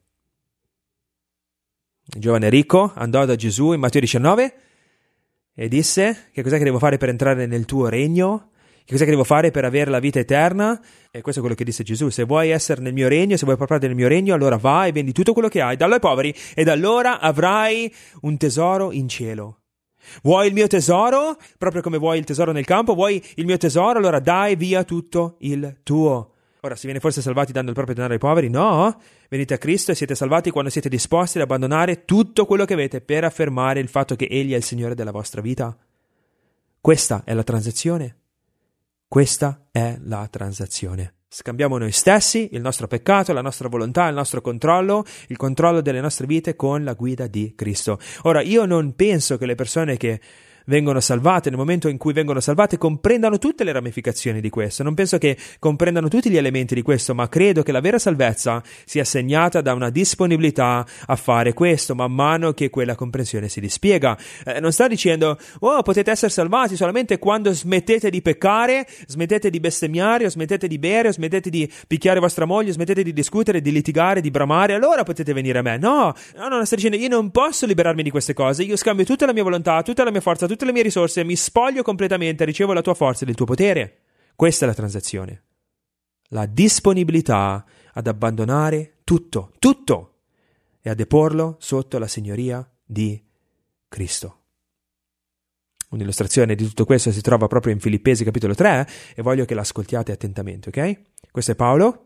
Il giovane ricco andò da Gesù in Matteo 19 e disse: che cos'è che devo fare per entrare nel tuo regno? Che cos'è che devo fare per avere la vita eterna? E questo è quello che disse Gesù: se vuoi essere nel mio regno, se vuoi far parte del mio regno, allora vai e vendi tutto quello che hai, dallo ai poveri, ed allora avrai un tesoro in cielo. Vuoi il mio tesoro? Proprio come vuoi il tesoro nel campo? Vuoi il mio tesoro? Allora dai via tutto il tuo. Ora, si viene forse salvati dando il proprio denaro ai poveri? No, venite a Cristo e siete salvati quando siete disposti ad abbandonare tutto quello che avete per affermare il fatto che Egli è il Signore della vostra vita. Questa è la transazione. Questa è la transazione. Scambiamo noi stessi, il nostro peccato, la nostra volontà, il nostro controllo, il controllo delle nostre vite con la guida di Cristo. Ora, io non penso che le persone che vengono salvate, nel momento in cui vengono salvate, comprendano tutte le ramificazioni di questo. Non penso che comprendano tutti gli elementi di questo, ma credo che la vera salvezza sia segnata da una disponibilità a fare questo man mano che quella comprensione si dispiega. Non sta dicendo, potete essere salvati solamente quando smettete di peccare, smettete di bestemmiare, o smettete di bere, o smettete di picchiare vostra moglie, smettete di discutere, di litigare, di bramare, allora potete venire a me. No, sta dicendo, io non posso liberarmi di queste cose, io scambio tutta la mia volontà, tutta la mia forza, tutte le mie risorse, mi spoglio completamente, ricevo la tua forza e il tuo potere. Questa è la transazione. La disponibilità ad abbandonare tutto e a deporlo sotto la signoria di Cristo. Un'illustrazione di tutto questo si trova proprio in Filippesi capitolo 3 e voglio che l'ascoltiate attentamente, ok? Questo è Paolo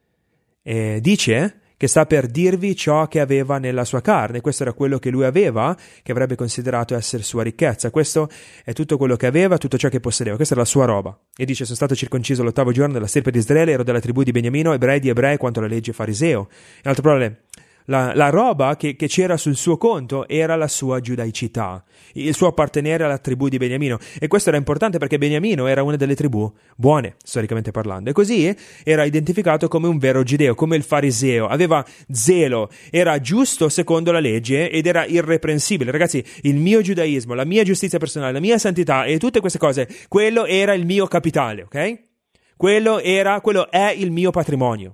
e dice che sta per dirvi ciò che aveva nella sua carne. Questo era quello che lui aveva, che avrebbe considerato essere sua ricchezza. Questo è tutto quello che aveva, tutto ciò che possedeva. Questa era la sua roba. E dice, sono stato circonciso l'8° giorno della stirpe di Israele, ero della tribù di Beniamino, ebrei di ebrei quanto alla legge fariseo. In altre parole, la roba che c'era sul suo conto era la sua giudaicità, il suo appartenere alla tribù di Beniamino. E questo era importante perché Beniamino era una delle tribù buone, storicamente parlando. E così era identificato come un vero giudeo, come il fariseo. Aveva zelo, era giusto secondo la legge ed era irreprensibile. Ragazzi, il mio giudaismo, la mia giustizia personale, la mia santità e tutte queste cose, quello era il mio capitale, ok? Quello è il mio patrimonio.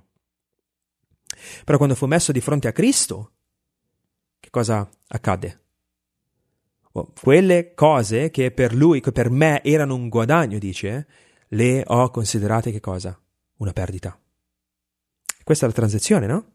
Però quando fu messo di fronte a Cristo, che cosa accadde? Quelle cose che per lui, che per me erano un guadagno, dice, le ho considerate che cosa? Una perdita. Questa è la transazione, no?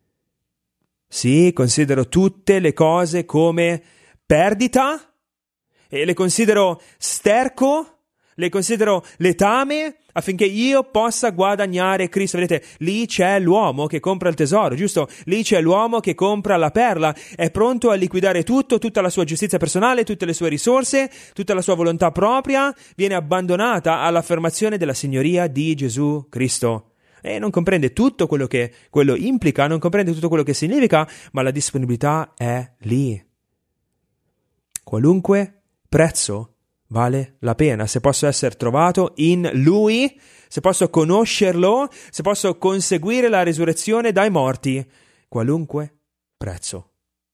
Sì, considero tutte le cose come perdita e le considero sterco, le considero letame affinché io possa guadagnare Cristo. Vedete, lì c'è l'uomo che compra il tesoro, giusto? Lì c'è l'uomo che compra la perla, è pronto a liquidare tutto, tutta la sua giustizia personale, tutte le sue risorse, tutta la sua volontà propria, viene abbandonata all'affermazione della signoria di Gesù Cristo. E non comprende tutto quello che quello implica, non comprende tutto quello che significa, ma la disponibilità è lì. Qualunque prezzo vale la pena, se posso essere trovato in Lui, se posso conoscerlo, se posso conseguire la risurrezione dai morti, qualunque prezzo.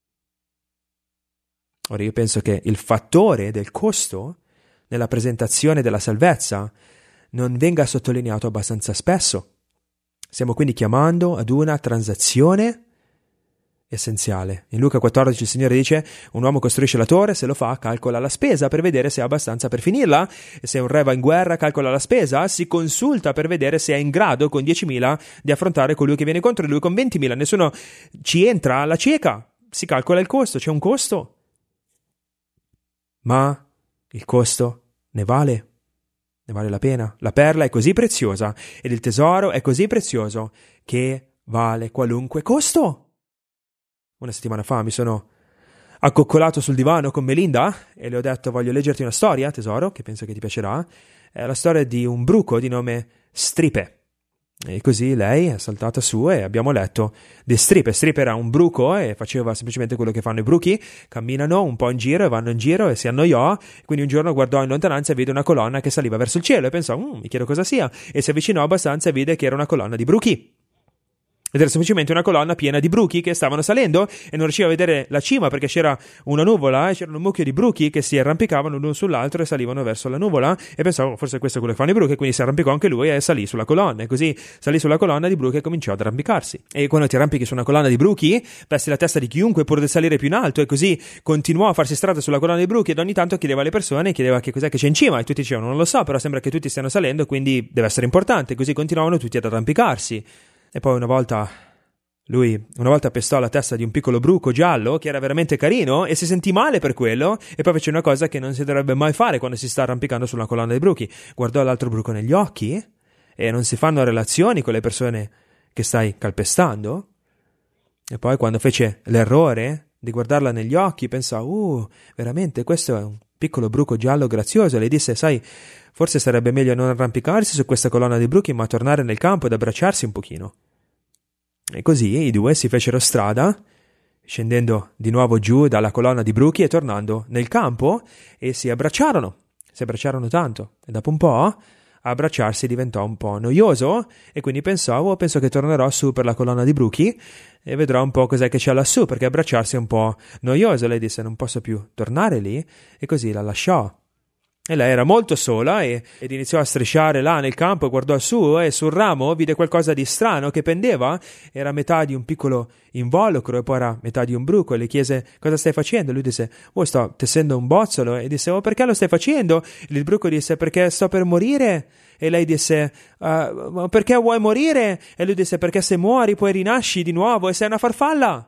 Ora io penso che il fattore del costo nella presentazione della salvezza non venga sottolineato abbastanza spesso. Stiamo quindi chiamando ad una transazione essenziale. In Luca 14 il Signore dice: un uomo costruisce la torre, se lo fa calcola la spesa per vedere se ha abbastanza per finirla, e se un re va in guerra calcola la spesa, si consulta per vedere se è in grado con 10.000 di affrontare colui che viene contro lui con 20.000. Nessuno ci entra alla cieca, si calcola il costo, c'è un costo, ma il costo ne vale la pena. La perla è così preziosa ed il tesoro è così prezioso che vale qualunque costo. Una settimana fa mi sono accoccolato sul divano con Melinda e le ho detto: voglio leggerti una storia, tesoro, che penso che ti piacerà. È la storia di un bruco di nome Stripe. E così lei è saltata su e abbiamo letto di Stripe. Stripe era un bruco e faceva semplicemente quello che fanno i bruchi: camminano un po' in giro e vanno in giro, e si annoiò. Quindi un giorno guardò in lontananza e vide una colonna che saliva verso il cielo e pensò: mi chiedo cosa sia, e si avvicinò abbastanza e vide che era una colonna di bruchi. Ed era semplicemente una colonna piena di bruchi che stavano salendo e non riusciva a vedere la cima perché c'era una nuvola e c'era un mucchio di bruchi che si arrampicavano l'uno sull'altro e salivano verso la nuvola, e pensavo forse questo è quello che fanno i bruchi, quindi si arrampicò anche lui e salì sulla colonna, e così salì sulla colonna di bruchi e cominciò ad arrampicarsi. E quando ti arrampichi su una colonna di bruchi pesti la testa di chiunque pur di salire più in alto, e così continuò a farsi strada sulla colonna di bruchi ed ogni tanto chiedeva alle persone, chiedeva che cos'è che c'è in cima, e tutti dicevano: non lo so, però sembra che tutti stiano salendo, quindi deve essere importante. Così continuavano tutti ad arrampicarsi. E poi una volta pestò la testa di un piccolo bruco giallo che era veramente carino e si sentì male per quello, e poi fece una cosa che non si dovrebbe mai fare quando si sta arrampicando sulla colonna dei bruchi: guardò l'altro bruco negli occhi, e non si fanno relazioni con le persone che stai calpestando, e poi quando fece l'errore di guardarla negli occhi pensò: veramente questo è un piccolo bruco giallo grazioso e le disse: sai, forse sarebbe meglio non arrampicarsi su questa colonna di bruchi, ma tornare nel campo ed abbracciarsi un pochino. E così i due si fecero strada, scendendo di nuovo giù dalla colonna di bruchi e tornando nel campo, e si abbracciarono tanto, e dopo un po' abbracciarsi diventò un po' noioso, e quindi penso che tornerò su per la colonna di bruchi e vedrò un po' cos'è che c'è lassù, perché abbracciarsi è un po' noioso. Lei disse: non posso più tornare lì, e così la lasciò. E lei era molto sola ed iniziò a strisciare là nel campo, guardò su e sul ramo vide qualcosa di strano che pendeva. Era metà di un piccolo involucro e poi era metà di un bruco, e le chiese: cosa stai facendo? Lui disse: sto tessendo un bozzolo. E disse: perché lo stai facendo? Il bruco disse: perché sto per morire. E lei disse: perché vuoi morire? E lui disse: perché se muori poi rinasci di nuovo e sei una farfalla.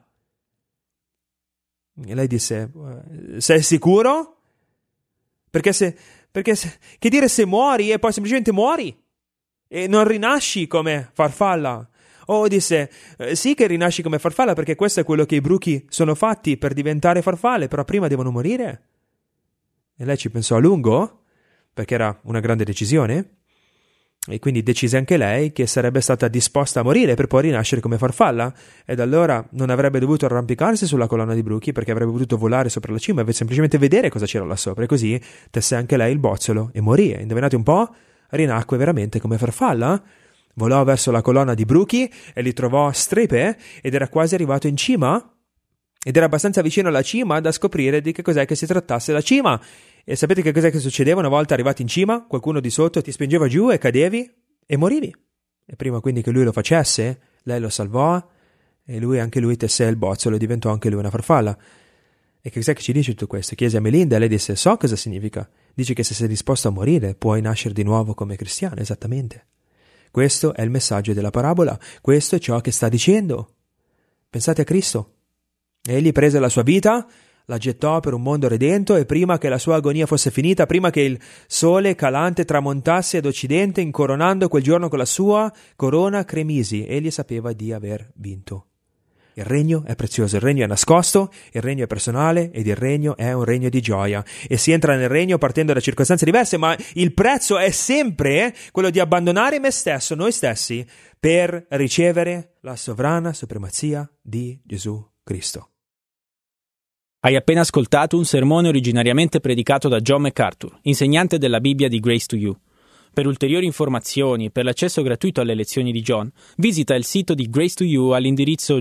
E lei disse: sei sicuro? Perché che dire se muori e poi semplicemente muori e non rinasci come farfalla? Disse: sì che rinasci come farfalla, perché questo è quello che i bruchi sono fatti per diventare farfalle, però prima devono morire. E lei ci pensò a lungo, perché era una grande decisione, e quindi decise anche lei che sarebbe stata disposta a morire per poi rinascere come farfalla, ed allora non avrebbe dovuto arrampicarsi sulla colonna di bruchi, perché avrebbe potuto volare sopra la cima e semplicemente vedere cosa c'era là sopra, e così tesse anche lei il bozzolo e morì. E indovinate un po'? Rinacque veramente come farfalla. Volò verso la colonna di bruchi e li trovò strepe, ed era quasi arrivato in cima, ed era abbastanza vicino alla cima da scoprire di che cos'è che si trattasse la cima. E sapete che cos'è che succedeva una volta arrivati in cima? Qualcuno di sotto ti spingeva giù e cadevi e morivi. E prima quindi che lui lo facesse, lei lo salvò, e anche lui tesse il bozzolo e diventò anche lui una farfalla. E che cos'è che ci dice tutto questo? Chiese a Melinda e lei disse: so cosa significa. Dice che se sei disposto a morire puoi nascere di nuovo come cristiano, esattamente. Questo è il messaggio della parabola, questo è ciò che sta dicendo. Pensate a Cristo. Egli prese la sua vita, la gettò per un mondo redento, e prima che la sua agonia fosse finita, prima che il sole calante tramontasse ad occidente, incoronando quel giorno con la sua corona cremisi, egli sapeva di aver vinto. Il regno è prezioso, il regno è nascosto, il regno è personale, ed il regno è un regno di gioia, e si entra nel regno partendo da circostanze diverse, ma il prezzo è sempre quello di abbandonare me stesso, noi stessi, per ricevere la sovrana supremazia di Gesù Cristo. Hai appena ascoltato un sermone originariamente predicato da John MacArthur, insegnante della Bibbia di Grace to You. Per ulteriori informazioni e per l'accesso gratuito alle lezioni di John, visita il sito di Grace to You all'indirizzo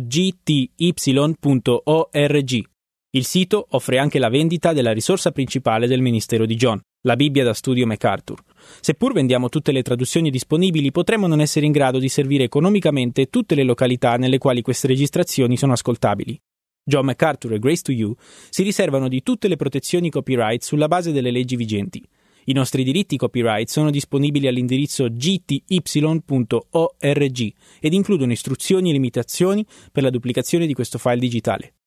gty.org. Il sito offre anche la vendita della risorsa principale del ministero di John, la Bibbia da studio MacArthur. Seppur vendiamo tutte le traduzioni disponibili, potremmo non essere in grado di servire economicamente tutte le località nelle quali queste registrazioni sono ascoltabili. John MacArthur e Grace to You si riservano di tutte le protezioni copyright sulla base delle leggi vigenti. I nostri diritti copyright sono disponibili all'indirizzo gty.org ed includono istruzioni e limitazioni per la duplicazione di questo file digitale.